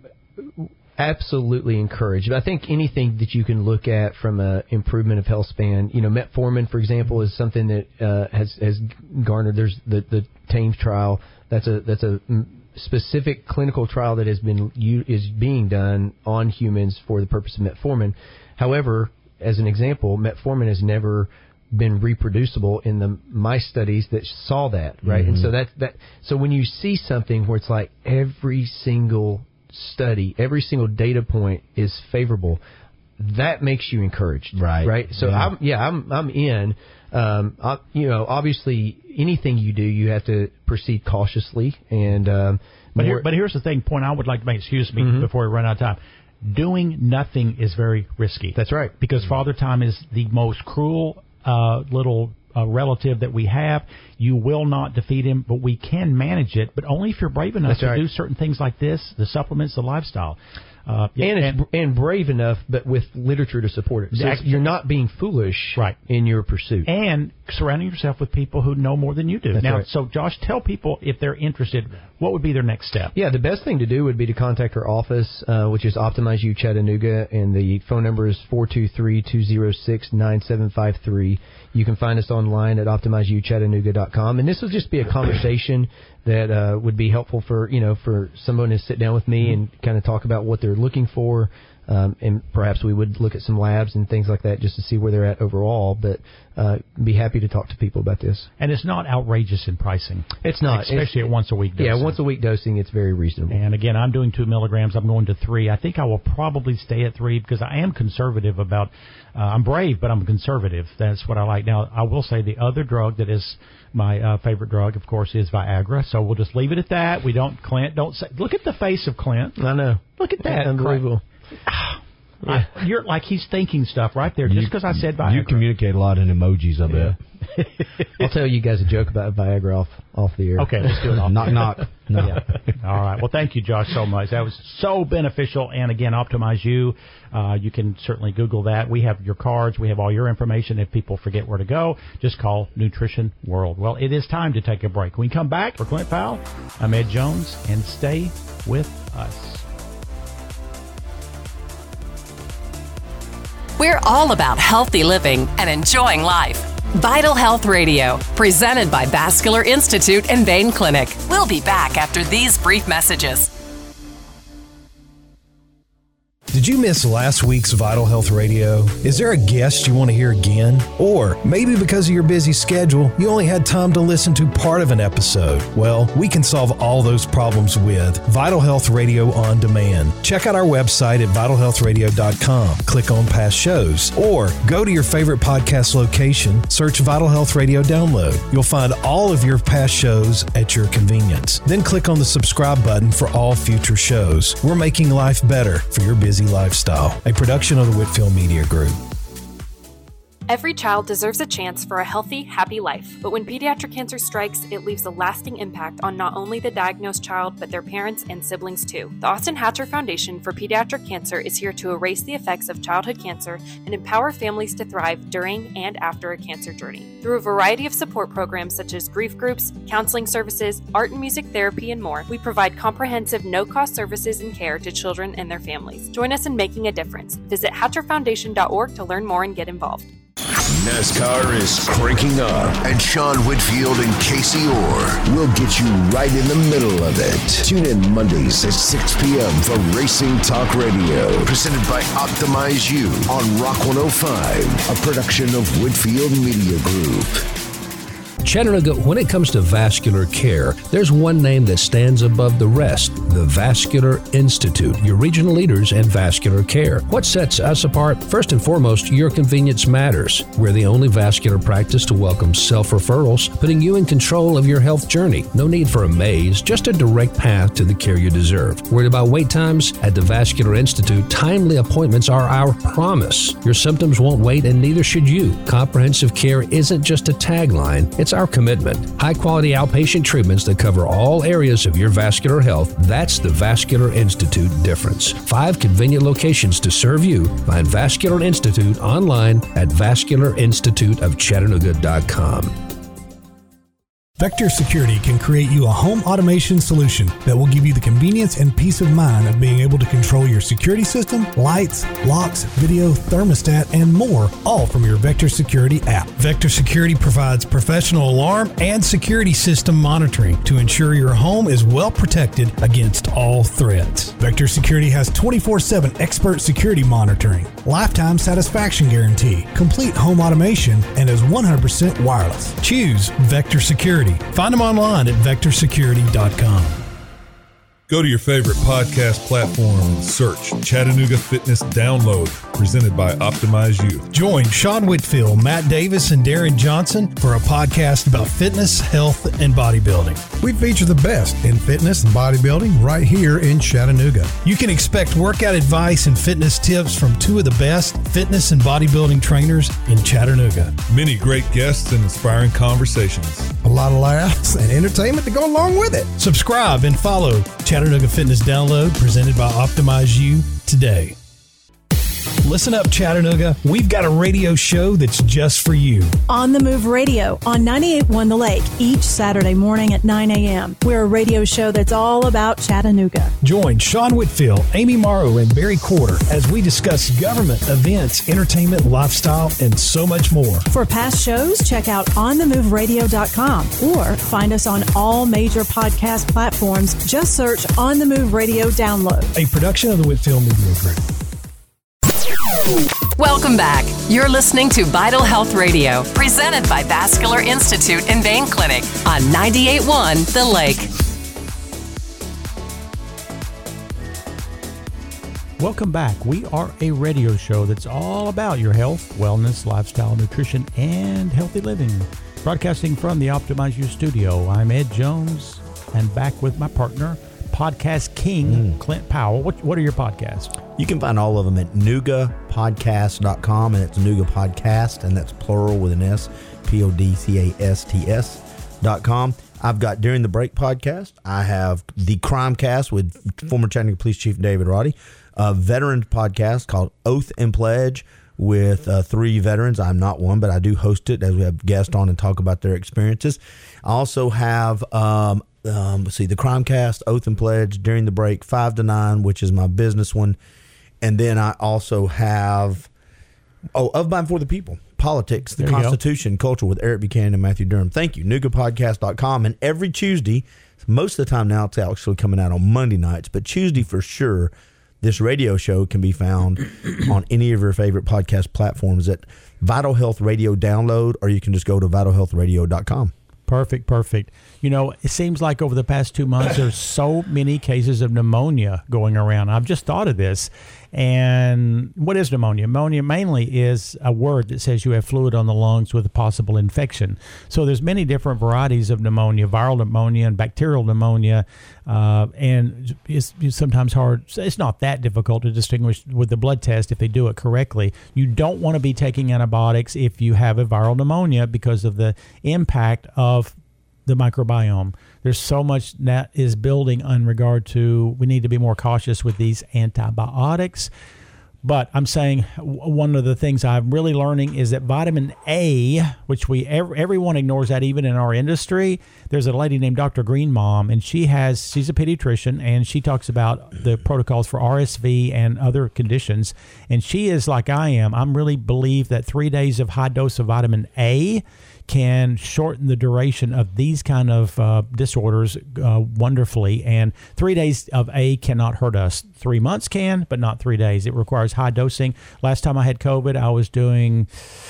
absolutely encouraged. I think anything that you can look at from a improvement of health span, you know, metformin, for example, is something that uh, has has garnered. There's the the TAMES trial. That's a that's a specific clinical trial that has been is being done on humans for the purpose of metformin. However, as an example, metformin has never been reproducible in the mice studies that saw that, right? Mm-hmm. And so that that so when you see something where it's like every single study, every single data point is favorable, that makes you encouraged, Right. Right. So Yeah. I'm yeah I'm I'm in. Um, I, you know, obviously anything you do, you have to proceed cautiously and. Um, But more- here, but here's the thing. Point I would like to make. Excuse me Mhm. before we run out of time. Doing nothing is very risky. That's right. Because Father Time is the most cruel uh, little uh, relative that we have. You will not defeat him, but we can manage it, but only if you're brave enough That's to right. do certain things like this, the supplements, the lifestyle. Uh, yeah, and, it's, and brave enough, but with literature to support it. So it's- Exactly. you're not being foolish Right. in your pursuit. and surrounding yourself with people who know more than you do. That's now, right. so Josh, tell people if they're interested, what would be their next step? Yeah, the best thing to do would be to contact our office, uh, which is Optimize You Chattanooga, and the phone number is four two three, two zero six, nine seven five three. You can find us online at optimize you chattanooga dot com, and this will just be a conversation that uh, would be helpful for, you know, for someone to sit down with me and kind of talk about what they're looking for. Um, and perhaps we would look at some labs and things like that just to see where they're at overall. But uh, be happy to talk to people about this. And it's not outrageous in pricing. It's not. Especially It's- at once a week dosing. Yeah, once a week dosing, it's very reasonable. And again, I'm doing two milligrams. I'm going to three. I think I will probably stay at three because I am conservative about. Uh, I'm brave, but I'm conservative. That's what I like. Now, I will say the other drug that is my uh, favorite drug, of course, is Viagra. So we'll just leave it at that. We don't, Clint. Don't say. Look at the face of Clint. I know. Look at that. Unbelievable. I, you're like he's thinking stuff right there just because I said Viagra. You communicate a lot in emojis, I bet. I'll tell you guys a joke about Viagra off, off the air. Okay, let's do it. Off knock, knock. No. Yeah. All right. Well, thank you, Josh, so much. That was so beneficial. And again, Optimize You. Uh, you can certainly Google that. We have your cards. We have all your information. If people forget where to go, just call Nutrition World. Well, it is time to take a break. When we come back, for Clint Powell, I'm Ed Jones, and stay with us. We're all about healthy living and enjoying life. Vital Health Radio, presented by Vascular Institute and Vein Clinic. We'll be back after these brief messages. Did you miss last week's Vital Health Radio? Is there a guest you want to hear again? Or maybe because of your busy schedule, you only had time to listen to part of an episode? Well, we can solve all those problems with Vital Health Radio On Demand. Check out our website at vital health radio dot com. Click on past shows, or go to your favorite podcast location, search Vital Health Radio Download. You'll find all of your past shows at your convenience. Then click on the subscribe button for all future shows. We're making life better for your busy lifestyle. A production of the Whitfield Media Group. Every child deserves a chance for a healthy, happy life. But when pediatric cancer strikes, it leaves a lasting impact on not only the diagnosed child, but their parents and siblings too. The Austin Hatcher Foundation for Pediatric Cancer is here to erase the effects of childhood cancer and empower families to thrive during and after a cancer journey. Through a variety of support programs such as grief groups, counseling services, art and music therapy, and more, we provide comprehensive, no-cost services and care to children and their families. Join us in making a difference. Visit hatcher foundation dot org to learn more and get involved. NASCAR is cranking up, and Sean Whitfield and Casey Orr will get you right in the middle of it. Tune in Mondays at six p.m. for Racing Talk Radio, presented by Optimize You on Rock one oh five, a production of Whitfield Media Group. Chattanooga, when it comes to vascular care, there's one name that stands above the rest, the Vascular Institute, your regional leaders in vascular care. What sets us apart? First and foremost, your convenience matters. We're the only vascular practice to welcome self-referrals, putting you in control of your health journey. No need for a maze, just a direct path to the care you deserve. Worried about wait times? At the Vascular Institute, timely appointments are our promise. Your symptoms won't wait, and neither should you. Comprehensive care isn't just a tagline, it's our commitment. High-quality outpatient treatments that cover all areas of your vascular health. That's the Vascular Institute difference. Five convenient locations to serve you. Find Vascular Institute online at vascular institute of chattanooga dot com. Vector Security can create you a home automation solution that will give you the convenience and peace of mind of being able to control your security system, lights, locks, video, thermostat, and more, all from your Vector Security app. Vector Security provides professional alarm and security system monitoring to ensure your home is well protected against all threats. Vector Security has twenty-four seven expert security monitoring, lifetime satisfaction guarantee, complete home automation, and is one hundred percent wireless. Choose Vector Security. Find them online at vector security dot com. Go to your favorite podcast platform and search Chattanooga Fitness Download, presented by Optimize You. Join Sean Whitfield, Matt Davis, and Darren Johnson for a podcast about fitness, health, and bodybuilding. We feature the best in fitness and bodybuilding right here in Chattanooga. You can expect workout advice and fitness tips from two of the best fitness and bodybuilding trainers in Chattanooga. Many great guests and inspiring conversations. A lot of laughs and entertainment to go along with it. Subscribe and follow Chattanooga Fitness Download, presented by Optimize You today. Listen up, Chattanooga. We've got a radio show that's just for you. On the Move Radio on ninety-eight point one The Lake each Saturday morning at nine a.m. We're a radio show that's all about Chattanooga. Join Sean Whitfield, Amy Morrow, and Barry Corder as we discuss government, events, entertainment, lifestyle, and so much more. For past shows, check out on the move radio dot com or find us on all major podcast platforms. Just search On the Move Radio Download. A production of the Whitfield Media Group. Welcome back. You're listening to Vital Health Radio, presented by Vascular Institute and Vein Clinic on ninety-eight point one The Lake. Welcome back. We are a radio show that's all about your health, wellness, lifestyle, nutrition, and healthy living. Broadcasting from the Optimize You studio, I'm Ed Jones, and back with my partner, Podcast King, mm. Clint Powell. What, what are your podcasts? You can find all of them at nooga podcast dot com, and it's Nooga Podcast, and that's plural with an S, P O D C A S T S dot com. I've got During the Break podcast. I have the Crime Cast with former Chattanooga Police Chief David Roddy, a veteran podcast called Oath and Pledge with uh, three veterans. I'm not one, but I do host it as we have guests on and talk about their experiences. I also have um, Um, let's see, the Crimecast, Oath and Pledge, During the Break, five to nine, which is my business one. And then I also have, oh, Of, By, and For the People, Politics, the there Constitution, Culture with Eric Buchanan and Matthew Durham. Thank you, nooga podcast dot com. And every Tuesday, most of the time now it's actually coming out on Monday nights, but Tuesday for sure, this radio show can be found on any of your favorite podcast platforms at Vital Health Radio Download, or you can just go to vital health radio dot com. Perfect, perfect. You know, it seems like over the past two months, there's so many cases of pneumonia going around. I've just thought of this. And what is pneumonia? Pneumonia mainly is a word that says you have fluid on the lungs with a possible infection. So there's many different varieties of pneumonia, viral pneumonia and bacterial pneumonia. Uh, and it's, it's sometimes hard. It's not that difficult to distinguish with the blood test if they do it correctly. You don't want to be taking antibiotics if you have a viral pneumonia because of the impact of the microbiome. There's so much that is building in regard to we need to be more cautious with these antibiotics. But I'm saying one of the things I'm really learning is that vitamin A, which we everyone ignores that even in our industry. There's a lady named Doctor Green Mom, and she has she's a pediatrician, and she talks about the protocols for R S V and other conditions. And she is like I am. I'm really believe that three days of high dose of vitamin A can shorten the duration of these kind of uh, disorders uh, wonderfully. And three days of A cannot hurt us. Three months can, but not three days. It requires high dosing. Last time I had COVID, I was doing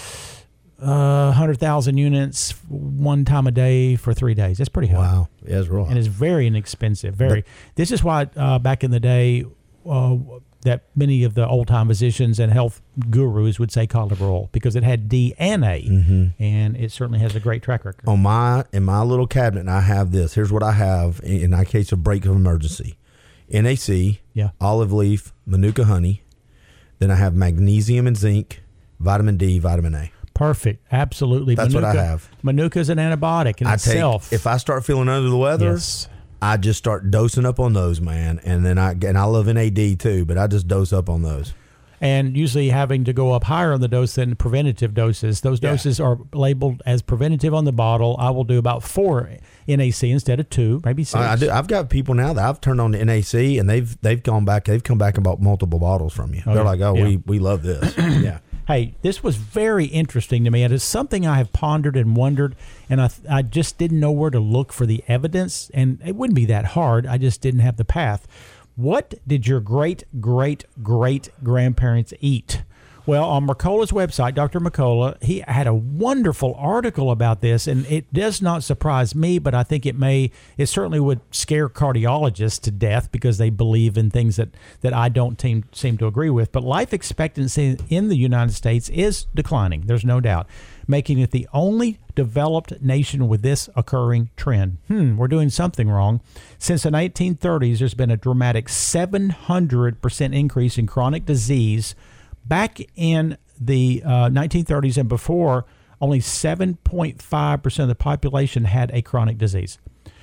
uh, one hundred thousand units one time a day for three days. That's pretty high. Wow. Yeah, it's real high. And it's very inexpensive. Very. But, this is why uh, back in the day, uh, that many of the old-time physicians and health gurus would say cod liver oil because it had D and A, mm-hmm. and it certainly has a great track record. On my in my little cabinet, I have this. Here's what I have in, in case of break of emergency: N A C, yeah. olive leaf, Manuka honey. Then I have magnesium and zinc, vitamin D, vitamin A. Perfect, absolutely. That's Manuka, what I have. Manuka is an antibiotic in I itself. Take, if I start feeling under the weather. Yes. I just start dosing up on those, man, and then I and I love N A D too, but I just dose up on those. And usually having to go up higher on the dose than preventative doses. Those Yeah. doses are labeled as preventative on the bottle. I will do about four N A C instead of two, maybe six. I, I do, I've got people now that I've turned on to N A C, and they've they've gone back. They've come back and bought multiple bottles from you. Oh, They're yeah. like, oh, Yeah. we we love this. Yeah. Hey, this was very interesting to me. It is something I have pondered and wondered, and I I just didn't know where to look for the evidence, and it wouldn't be that hard. I just didn't have the path. What did your great, great, great grandparents eat? Well, on Mercola's website, Doctor Mercola, he had a wonderful article about this, and it does not surprise me, but I think it may, it certainly would scare cardiologists to death because they believe in things that, that I don't seem, seem to agree with. But life expectancy in the United States is declining, there's no doubt, making it the only developed nation with this occurring trend. Hmm, we're doing something wrong. Since the nineteen thirties, there's been a dramatic seven hundred percent increase in chronic disease. Back in the uh, nineteen thirties and before, only seven point five percent of the population had a chronic disease.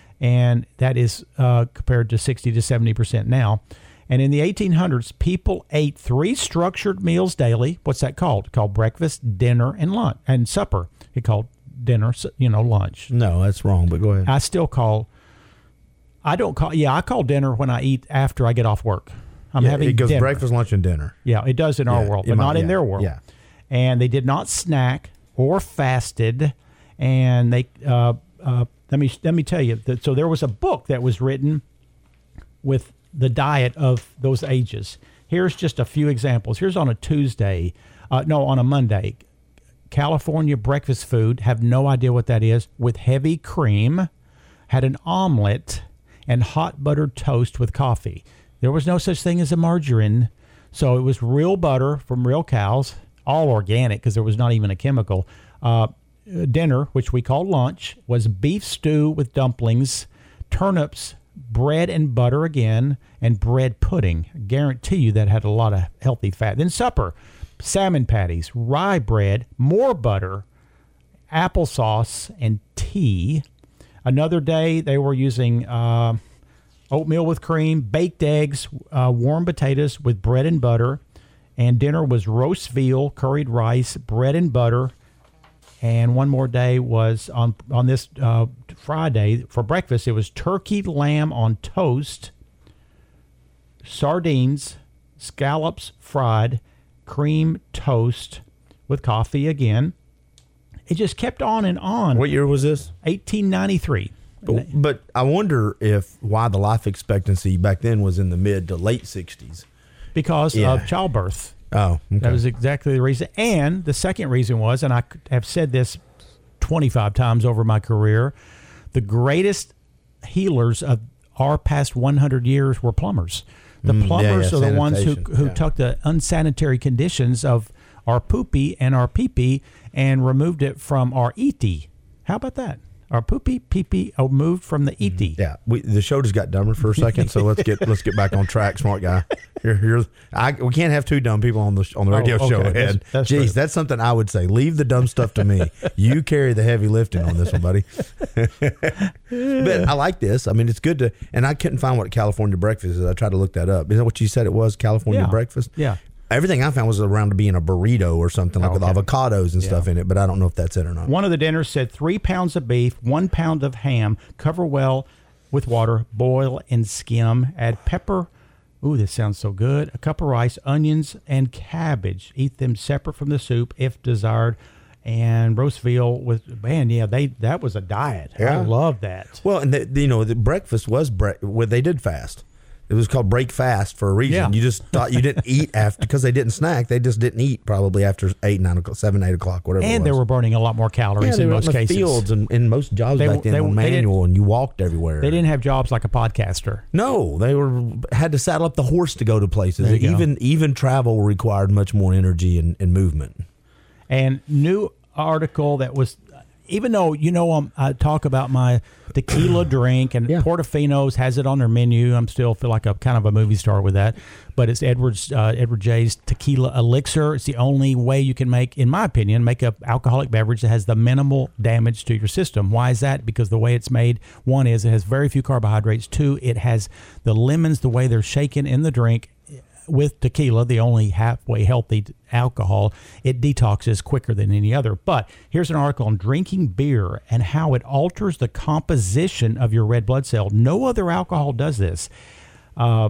And that is uh, compared to sixty to seventy percent now. And in the eighteen hundreds, people ate three structured meals daily. What's that called? Called breakfast, dinner, and lunch, and supper. It called dinner, you know, lunch. No, that's wrong, but go ahead. I still call, I don't call, yeah, I call dinner when I eat after I get off work. I'm yeah, having it goes dinner. breakfast, lunch, and dinner. Yeah, it does in our Yeah, world, it but might- not in yeah, their world. yeah. And they did not snack or fasted. And they, uh, uh, let me let me tell you, that, so there was a book that was written with the diet of those ages. Here's just a few examples. Here's on a Tuesday, uh, no, on a Monday, California breakfast food, have no idea what that is, with heavy cream, had an omelet, and hot buttered toast with coffee. There was no such thing as a margarine, so it was real butter from real cows, all organic because there was not even a chemical. Uh, dinner, which we called lunch, was beef stew with dumplings, turnips, bread and butter again, and bread pudding. I guarantee you that had a lot of healthy fat. Then supper, salmon patties, rye bread, more butter, applesauce, and tea. Another day they were using uh, oatmeal with cream, baked eggs, uh, warm potatoes with bread and butter, and dinner was roast veal, curried rice, bread and butter. And one more day was on on this uh, Friday for breakfast. It was turkey lamb on toast, sardines, scallops fried, cream toast with coffee again. It just kept on and on. What year was this? eighteen ninety-three. But, but I wonder if why the life expectancy back then was in the mid to late sixties because Yeah. of childbirth. Oh, okay. That was exactly the reason. And the second reason was, and I have said this twenty-five times over my career, the greatest healers of our past one hundred years were plumbers. The Mm, yeah, plumbers yeah, are the ones who, sanitation, who yeah. took the unsanitary conditions of our poopy and our pee-pee and removed it from our E T. How about that? Our poopy, pee-pee are moved from the E T. Yeah, we, the show just got dumber for a second, so let's get let's get back on track, smart guy. You're, you're, I, we can't have two dumb people on the on the radio Oh, show okay. ahead. That's- that's Jeez, true. that's something I would say. Leave the dumb stuff to me. You carry the heavy lifting on this one, buddy. But I like this. I mean, it's good to. And I couldn't find what California breakfast is. I tried to look that up. Is that what you said it was? California Yeah. breakfast. Yeah. Everything I found was around being a burrito or something like Okay. with avocados and Yeah. stuff in it. But I don't know if that's it or not. One of the dinners said three pounds of beef, one pound of ham, cover well with water, boil and skim, add pepper. Ooh, this sounds so good. A cup of rice, onions, and cabbage. Eat them separate from the soup if desired. And roast veal with, man, yeah, they that was a diet. Yeah. I love that. Well, and the, you know, the breakfast was bre- well, they did fast. It was called break fast for a reason. Yeah. You just thought you didn't eat after because they didn't snack. They just didn't eat probably after eight, nine o'clock, seven, eight o'clock, whatever. And it they was. were burning a lot more yeah, calories they in were most in the cases. fields and in most jobs They- back then they- were they didn't- manual, and you walked everywhere. They didn't have jobs like a podcaster. No, they were had to saddle up the horse to go to places. There you go. Even even travel required much more energy and, and movement. And new article that was, even though, you know, um, I talk about my tequila drink and Portofino's has it on their menu. I'm still feel like a kind of a movie star with that, but it's Edward's uh, Edward J's tequila elixir. It's the only way you can make, in my opinion, make a alcoholic beverage that has the minimal damage to your system. Why is that? Because the way it's made, one is it has very few carbohydrates. Two, it has the lemons, the way they're shaken in the drink. With tequila, the only halfway healthy alcohol, it detoxes quicker than any other. But here's an article on drinking beer and how it alters the composition of your red blood cell. No other alcohol does this. Uh,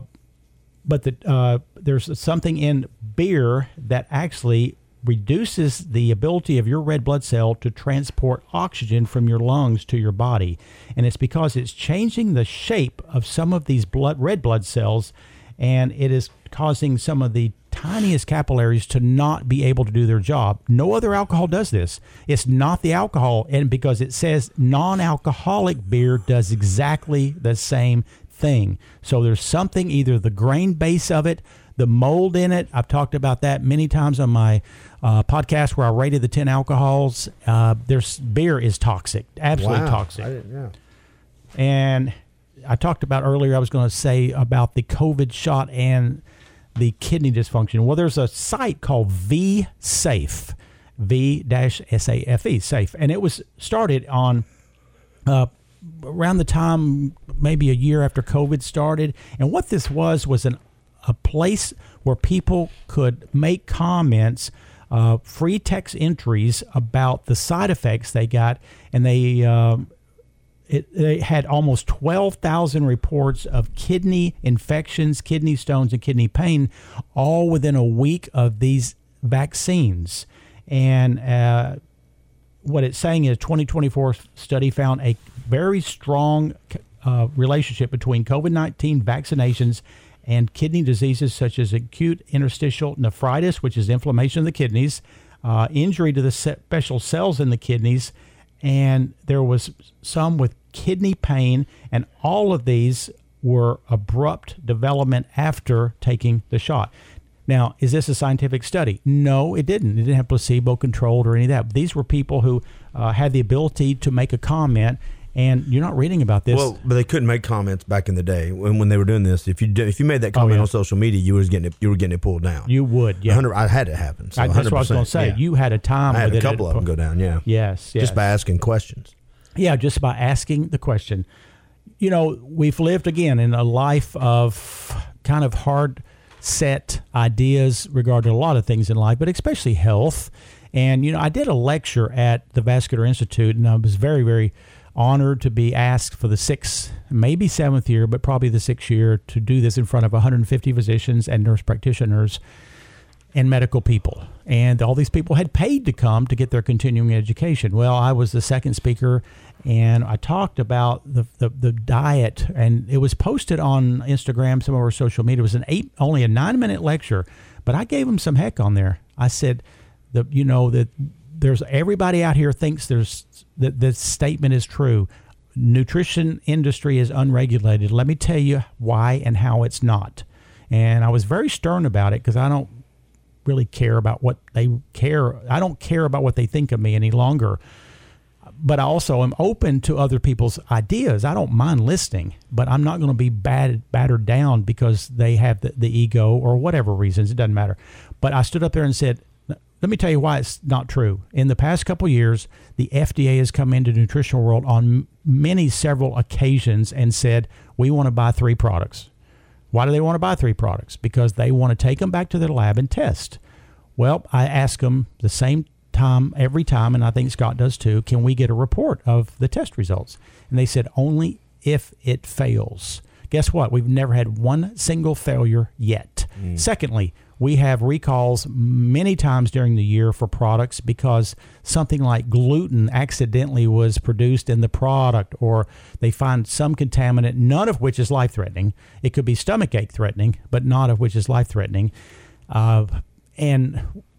but the, uh, there's something in beer that actually reduces the ability of your red blood cell to transport oxygen from your lungs to your body. And it's because it's changing the shape of some of these blood red blood cells, and it is causing some of the tiniest capillaries to not be able to do their job. No other alcohol does this. It's not the alcohol, and because it says non-alcoholic beer does exactly the same thing. So there's something, either the grain base of it, the mold in it. I've talked about that many times on my uh, podcast where I rated the ten alcohols. Uh, there's beer is toxic, absolutely Wow. toxic. I didn't, yeah. And I talked about earlier, I was going to say about the COVID shot and the kidney dysfunction. Well, there's a site called V-Safe, V S A F E, safe. And it was started on uh, around the time, maybe a year after COVID started. And what this was, was an, a place where people could make comments, uh, free text entries about the side effects they got. And they... Um, It, they had almost twelve thousand reports of kidney infections, kidney stones, and kidney pain, all within a week of these vaccines. And uh, what it's saying is, twenty twenty-four study found a very strong uh, relationship between COVID nineteen vaccinations and kidney diseases such as acute interstitial nephritis, which is inflammation of the kidneys, uh, injury to the special cells in the kidneys, and there was some with kidney pain, and all of these were abrupt development after taking the shot. Now, is this a scientific study? No, it didn't. It didn't have placebo-controlled or any of that. These were people who uh, had the ability to make a comment, and you're not reading about this. Well, but they couldn't make comments back in the day when, when they were doing this. If you did, if you made that comment Oh, yeah. on social media, you was getting it, you were getting it pulled down. You would, yeah. one hundred I had it happen. So I, that's what I was going to say. yeah. You had a time I had with a it. couple of them go down. Yeah. Yes, yes. Just by asking questions. Yeah, just by asking the question. You know, we've lived, again, in a life of kind of hard set ideas regarding a lot of things in life, but especially health. And, you know, I did a lecture at the Vascular Institute, and I was very, very honored to be asked for the sixth, maybe seventh year, but probably the sixth year to do this in front of one hundred fifty physicians and nurse practitioners. and medical people. And all these people had paid to come to get their continuing education. Well, I was the second speaker, and I talked about the, the, the diet, and it was posted on Instagram, some of our social media. It was an eight, only a nine-minute lecture, but I gave them some heck on there. I said, the, you know, that there's everybody out here thinks there's that this statement is true. Nutrition industry is unregulated. Let me tell you why and how it's not. And I was very stern about it because I don't really care about what they care. I don't care about what they think of me any longer. But I also am open to other people's ideas. I don't mind listening, but I'm not going to be battered, battered down because they have the, the ego or whatever reasons. It doesn't matter. But I stood up there and said, let me tell you why it's not true. In the past couple of years, the F D A has come into the nutritional world on many, several occasions and said, we want to buy three products. Why do they want to buy three products? Because they want to take them back to their lab and test. Well, I ask them the same time every time, and I think Scott does too, can we get a report of the test results? And they said only if it fails. Guess what? We've never had one single failure yet. Mm. Secondly, we have recalls many times during the year for products because something like gluten accidentally was produced in the product, or they find some contaminant, none of which is life-threatening. It could be stomachache threatening, but not of which is life-threatening. Uh, and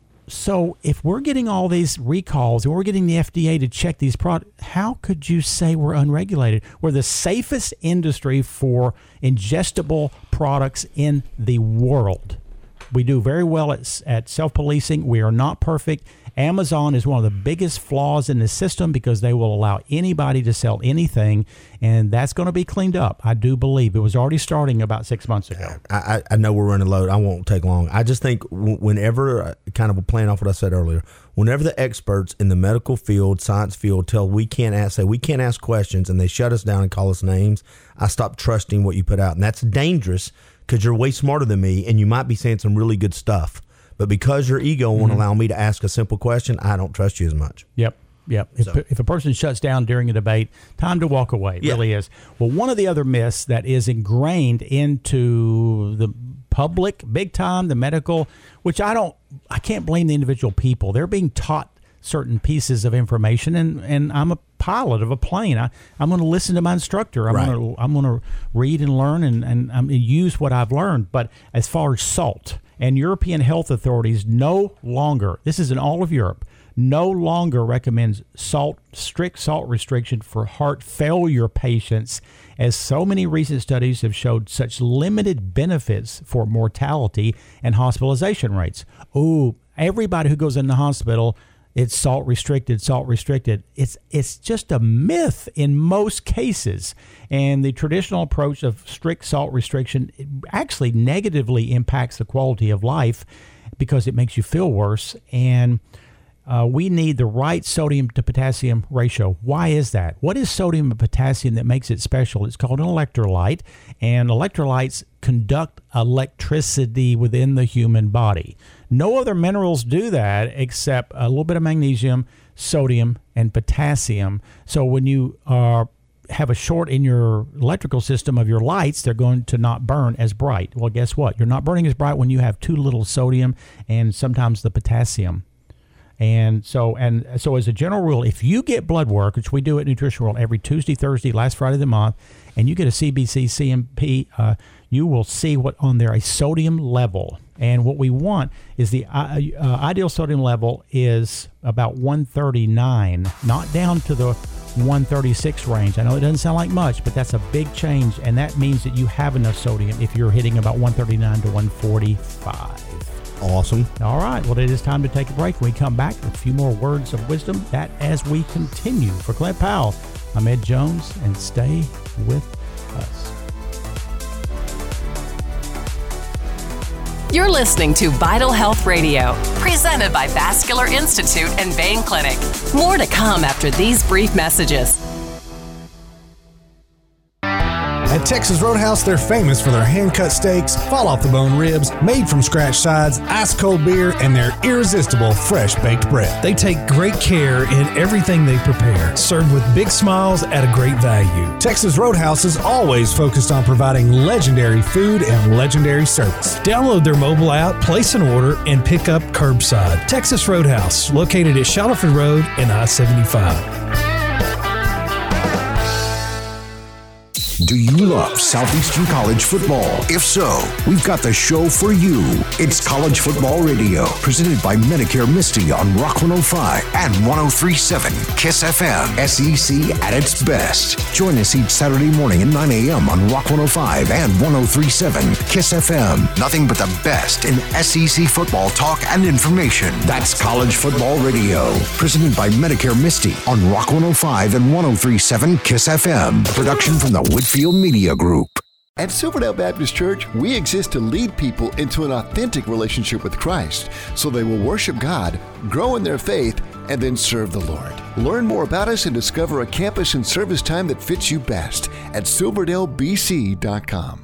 so if we're getting all these recalls and we're getting the F D A to check these products, how could you say we're unregulated? We're the safest industry for ingestible products in the world. We do very well at, at self-policing. We are not perfect. Amazon is one of the biggest flaws in the system because they will allow anybody to sell anything, and that's going to be cleaned up. I do believe it was already starting about six months ago. I, I know we're running low. I won't take long. I just think whenever, kind of playing off what I said earlier, whenever the experts in the medical field, science field, tell we can't ask, say we can't ask questions, and they shut us down and call us names, I stop trusting what you put out, and that's dangerous. Because you're way smarter than me, and you might be saying some really good stuff. But because your ego won't mm-hmm. allow me to ask a simple question, I don't trust you as much. Yep, yep. If, So. if a person shuts down during a debate, time to walk away. It Yeah. really is. Well, one of the other myths that is ingrained into the public, big time, the medical, which I don't, I can't blame the individual people. They're being taught certain pieces of information, and, and I'm a pilot of a plane. I, I'm going to listen to my instructor. I'm Right. going to I'm going to read and learn and, and I'm going to use what I've learned. But as far as salt, and European health authorities no longer, this is in all of Europe, no longer recommends salt, strict salt restriction for heart failure patients, as so many recent studies have showed such limited benefits for mortality and hospitalization rates. Oh, everybody who goes in the hospital, it's salt restricted, salt restricted. It's it's just a myth in most cases. And the traditional approach of strict salt restriction actually negatively impacts the quality of life because it makes you feel worse. And uh, we need the right sodium to potassium ratio. Why is that? What is sodium and potassium that makes it special? It's called an electrolyte, and electrolytes conduct electricity within the human body. No other minerals do that except a little bit of magnesium, sodium, and potassium. So when you uh, have a short in your electrical system of your lights, they're going to not burn as bright. Well, guess what? You're not burning as bright when you have too little sodium and sometimes the potassium. And so, and so as a general rule, if you get blood work, which we do at Nutrition World every Tuesday, Thursday, last Friday of the month, and you get a C B C, C M P, uh, you will see what on there, a sodium level. And what we want is the uh, uh, ideal sodium level is about one thirty-nine, not down to the one thirty-six range. I know it doesn't sound like much, but that's a big change. And that means that you have enough sodium if you're hitting about one thirty-nine to one forty-five. Awesome. All right. Well, it is time to take a break. When we come back with a few more words of wisdom, that as we continue. For Clint Powell, I'm Ed Jones, and stay with us. You're listening to Vital Health Radio, presented by Vascular Institute and Vein Clinic. More to come after these brief messages. At At Texas Roadhouse, they're famous for their hand-cut steaks, fall-off-the-bone ribs, made-from-scratch sides, ice-cold beer, and their irresistible fresh-baked bread. They take great care in everything they prepare, served with big smiles at a great value. Texas Roadhouse is always focused on providing legendary food and legendary service. Download their mobile app, place an order, and pick up curbside. Texas Roadhouse, located at Shuttleford Road and I seventy-five. Do you love Southeastern College football? If so, we've got the show for you. It's College Football Radio, presented by Medicare Misty on Rock one oh five and one oh three point seven KISS F M. S E C at its best. Join us each Saturday morning at nine a.m. on Rock one oh five and one oh three point seven KISS F M. Nothing but the best in S E C football talk and information. That's College Football Radio, presented by Medicare Misty on Rock one oh five and one oh three point seven KISS F M. A production from the Whitfield Media Group. At Silverdale Baptist Church, we exist to lead people into an authentic relationship with Christ so they will worship God, grow in their faith, and then serve the Lord. Learn more about us and discover a campus and service time that fits you best at silverdale b c dot com.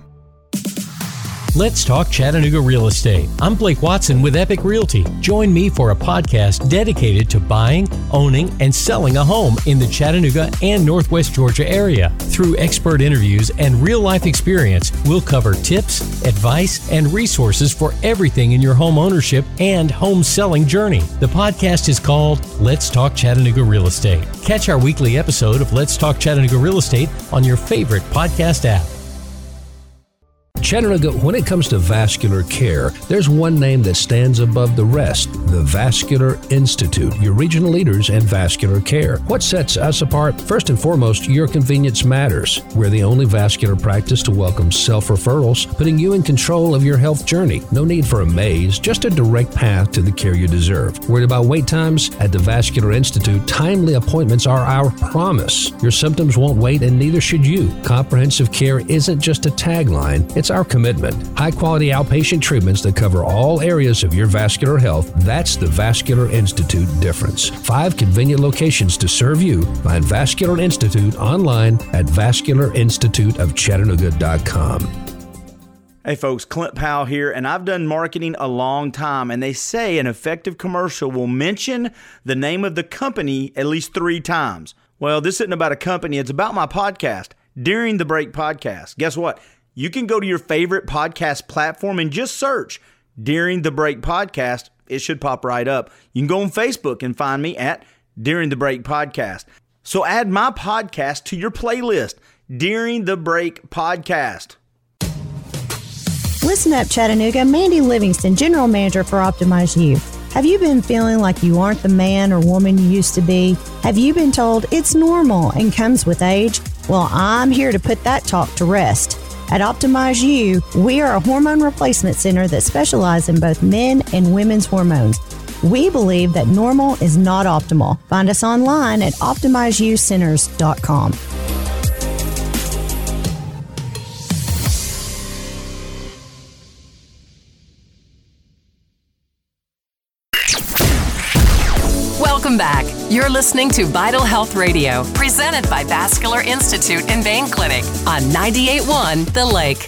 Let's talk Chattanooga real estate. I'm Blake Watson with Epic Realty. Join me for a podcast dedicated to buying, owning, and selling a home in the Chattanooga and Northwest Georgia area. Through expert interviews and real-life experience, we'll cover tips, advice, and resources for everything in your home ownership and home selling journey. The podcast is called Let's Talk Chattanooga Real Estate. Catch our weekly episode of Let's Talk Chattanooga Real Estate on your favorite podcast app. Chattanooga, when it comes to vascular care, there's one name that stands above the rest, the Vascular Institute, your regional leaders in vascular care. What sets us apart? First and foremost, your convenience matters. We're the only vascular practice to welcome self-referrals, putting you in control of your health journey. No need for a maze, just a direct path to the care you deserve. Worried about wait times? At the Vascular Institute, timely appointments are our promise. Your symptoms won't wait, and neither should you. Comprehensive care isn't just a tagline, it's our commitment. High-quality outpatient treatments that cover all areas of your vascular health. That's the Vascular Institute difference. Five convenient locations to serve you. Find Vascular Institute online at vascular institute of chattanooga dot com. Hey folks, Clint Powell here, and I've done marketing a long time, and they say an effective commercial will mention the name of the company at least three times. Well, this isn't about a company, it's about my podcast, During the Break Podcast. Guess what? You can go to your favorite podcast platform and just search During the Break Podcast. It should pop right up. You can go on Facebook and find me at During the Break Podcast. So add my podcast to your playlist, During the Break Podcast. Listen up, Chattanooga. Mandy Livingston, General Manager for Optimize You. Have you been feeling like you aren't the man or woman you used to be? Have you been told it's normal and comes with age? Well, I'm here to put that talk to rest. At Optimize You, we are a hormone replacement center that specializes in both men and women's hormones. We believe that normal is not optimal. Find us online at optimize you centers dot com. Welcome back. You're listening to Vital Health Radio, presented by Vascular Institute and Vein Clinic on ninety-eight point one The Lake.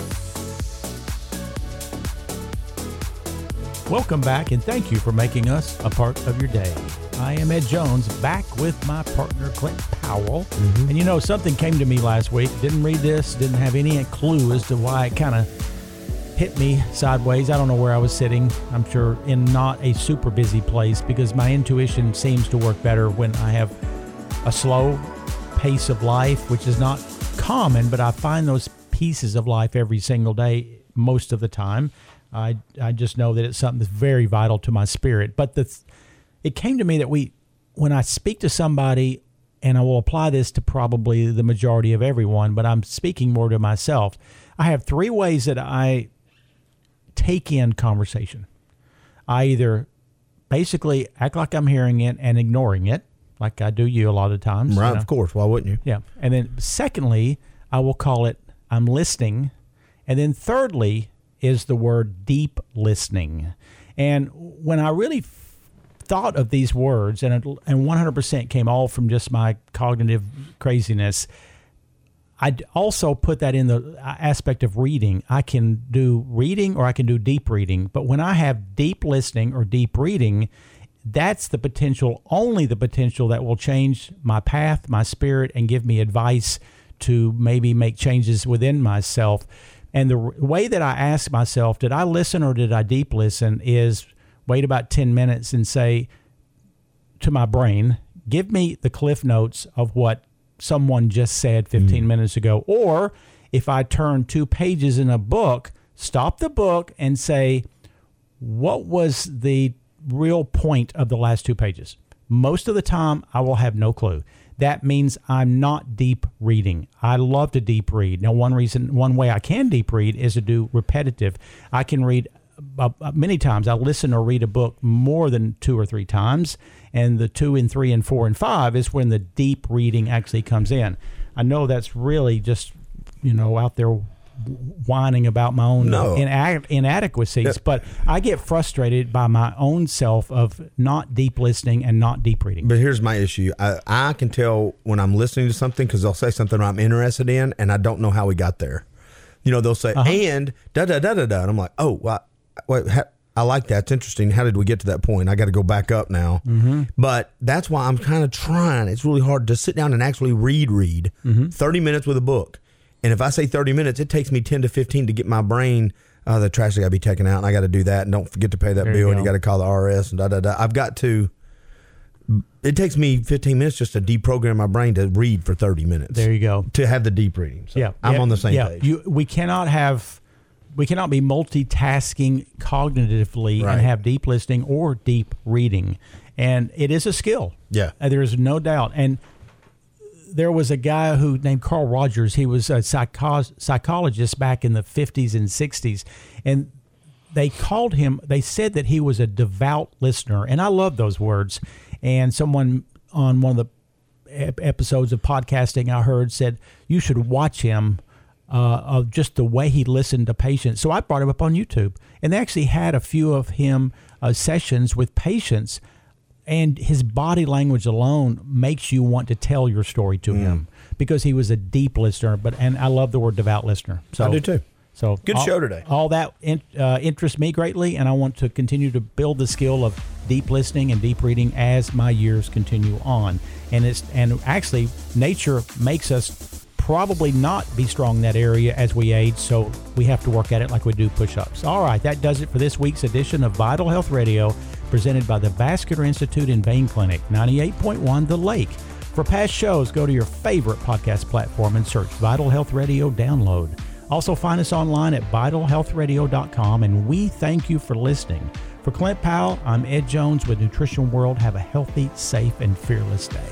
Welcome back, and thank you for making us a part of your day. I am Ed Jones, back with my partner, Clint Powell. Mm-hmm. And you know, something came to me last week. Didn't read this, didn't have any clue as to why it kind of hit me sideways. I don't know where I was sitting. I'm sure in not a super busy place, because my intuition seems to work better when I have a slow pace of life, which is not common, but I find those pieces of life every single day most of the time. I I just know that it's something that's very vital to my spirit. But the it came to me that we, when I speak to somebody, and I will apply this to probably the majority of everyone, but I'm speaking more to myself. I have three ways that I take in conversation. I either basically act like I'm hearing it and ignoring it, like I do you a lot of times. Right, you know? Of course. Why wouldn't you? Yeah. And then secondly, I will call it I'm listening. And then thirdly is the word deep listening. And when I really f- thought of these words, and it, and one hundred percent came all from just my cognitive craziness, I'd also put that in the aspect of reading. I can do reading or I can do deep reading. But when I have deep listening or deep reading, that's the potential, only the potential that will change my path, my spirit, and give me advice to maybe make changes within myself. And the way that I ask myself, did I listen or did I deep listen, is wait about ten minutes and say to my brain, give me the cliff notes of what someone just said fifteen mm. minutes ago. Or if I turn two pages in a book, stop the book and say, what was the real point of the last two pages? Most of the time, I will have no clue. That means I'm not deep reading. I love to deep read. Now, one reason, one way I can deep read is to do repetitive. I can read uh, many times. I listen or read a book more than two or three times, and the two and three and four and five is when the deep reading actually comes in. I know that's really just, you know, out there whining about my own no. ina- inadequacies, yeah. but I get frustrated by my own self of not deep listening and not deep reading. But here's my issue. I, I can tell when I'm listening to something because they'll say something I'm interested in, and I don't know how we got there. You know, they'll say, uh-huh. and da-da-da-da-da, and I'm like, oh, well, wait, ha- I like that. It's interesting. How did we get to that point? I got to go back up now. Mm-hmm. But that's why I'm kind of trying. It's really hard to sit down and actually read, read mm-hmm. thirty minutes with a book. And if I say thirty minutes, it takes me ten to fifteen to get my brain, uh, the trash got to be taken out, and I got to do that, and don't forget to pay that there bill, you and you got to call the R S, and da-da-da. I've got to, it takes me fifteen minutes just to deprogram my brain to read for thirty minutes. There you go. To have the deep reading. So yeah. I'm yeah. on the same yeah. page. You, we cannot have, we cannot be multitasking cognitively right. and have deep listening or deep reading. And it is a skill. Yeah. Uh, there is no doubt. And there was a guy who named Carl Rogers. He was a psycho- psychologist back in the fifties and sixties. And they called him, they said that he was a devout listener. And I love those words. And someone on one of the ep- episodes of podcasting I heard said, you should watch him uh, of just the way he listened to patients. So I brought him up on YouTube. And they actually had a few of him uh, sessions with patients. And his body language alone makes you want to tell your story to mm. him because he was a deep listener. But and I love the word devout listener. So I do too. So good all, show today. All that in, uh, interests me greatly, and I want to continue to build the skill of deep listening and deep reading as my years continue on. And it's and actually, nature makes us probably not be strong in that area as we age, so we have to work at it like we do push-ups. All right, that does it for this week's edition of Vital Health Radio, presented by the Vascular Institute in Bain Clinic, ninety-eight point one The Lake. For past shows, go to your favorite podcast platform and search Vital Health Radio Download. Also find us online at vital health radio dot com, and we thank you for listening. For Clint Powell, I'm Ed Jones with Nutrition World. Have a healthy, safe, and fearless day.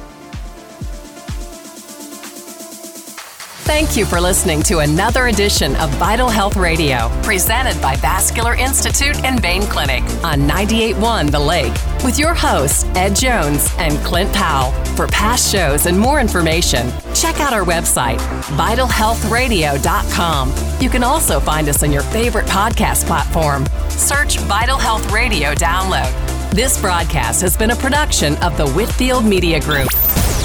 Thank you for listening to another edition of Vital Health Radio, presented by Vascular Institute and Bain Clinic on ninety-eight point one The Lake, with your hosts, Ed Jones and Clint Powell. For past shows and more information, check out our website, vital health radio dot com. You can also find us on your favorite podcast platform. Search Vital Health Radio Download. This broadcast has been a production of the Whitfield Media Group.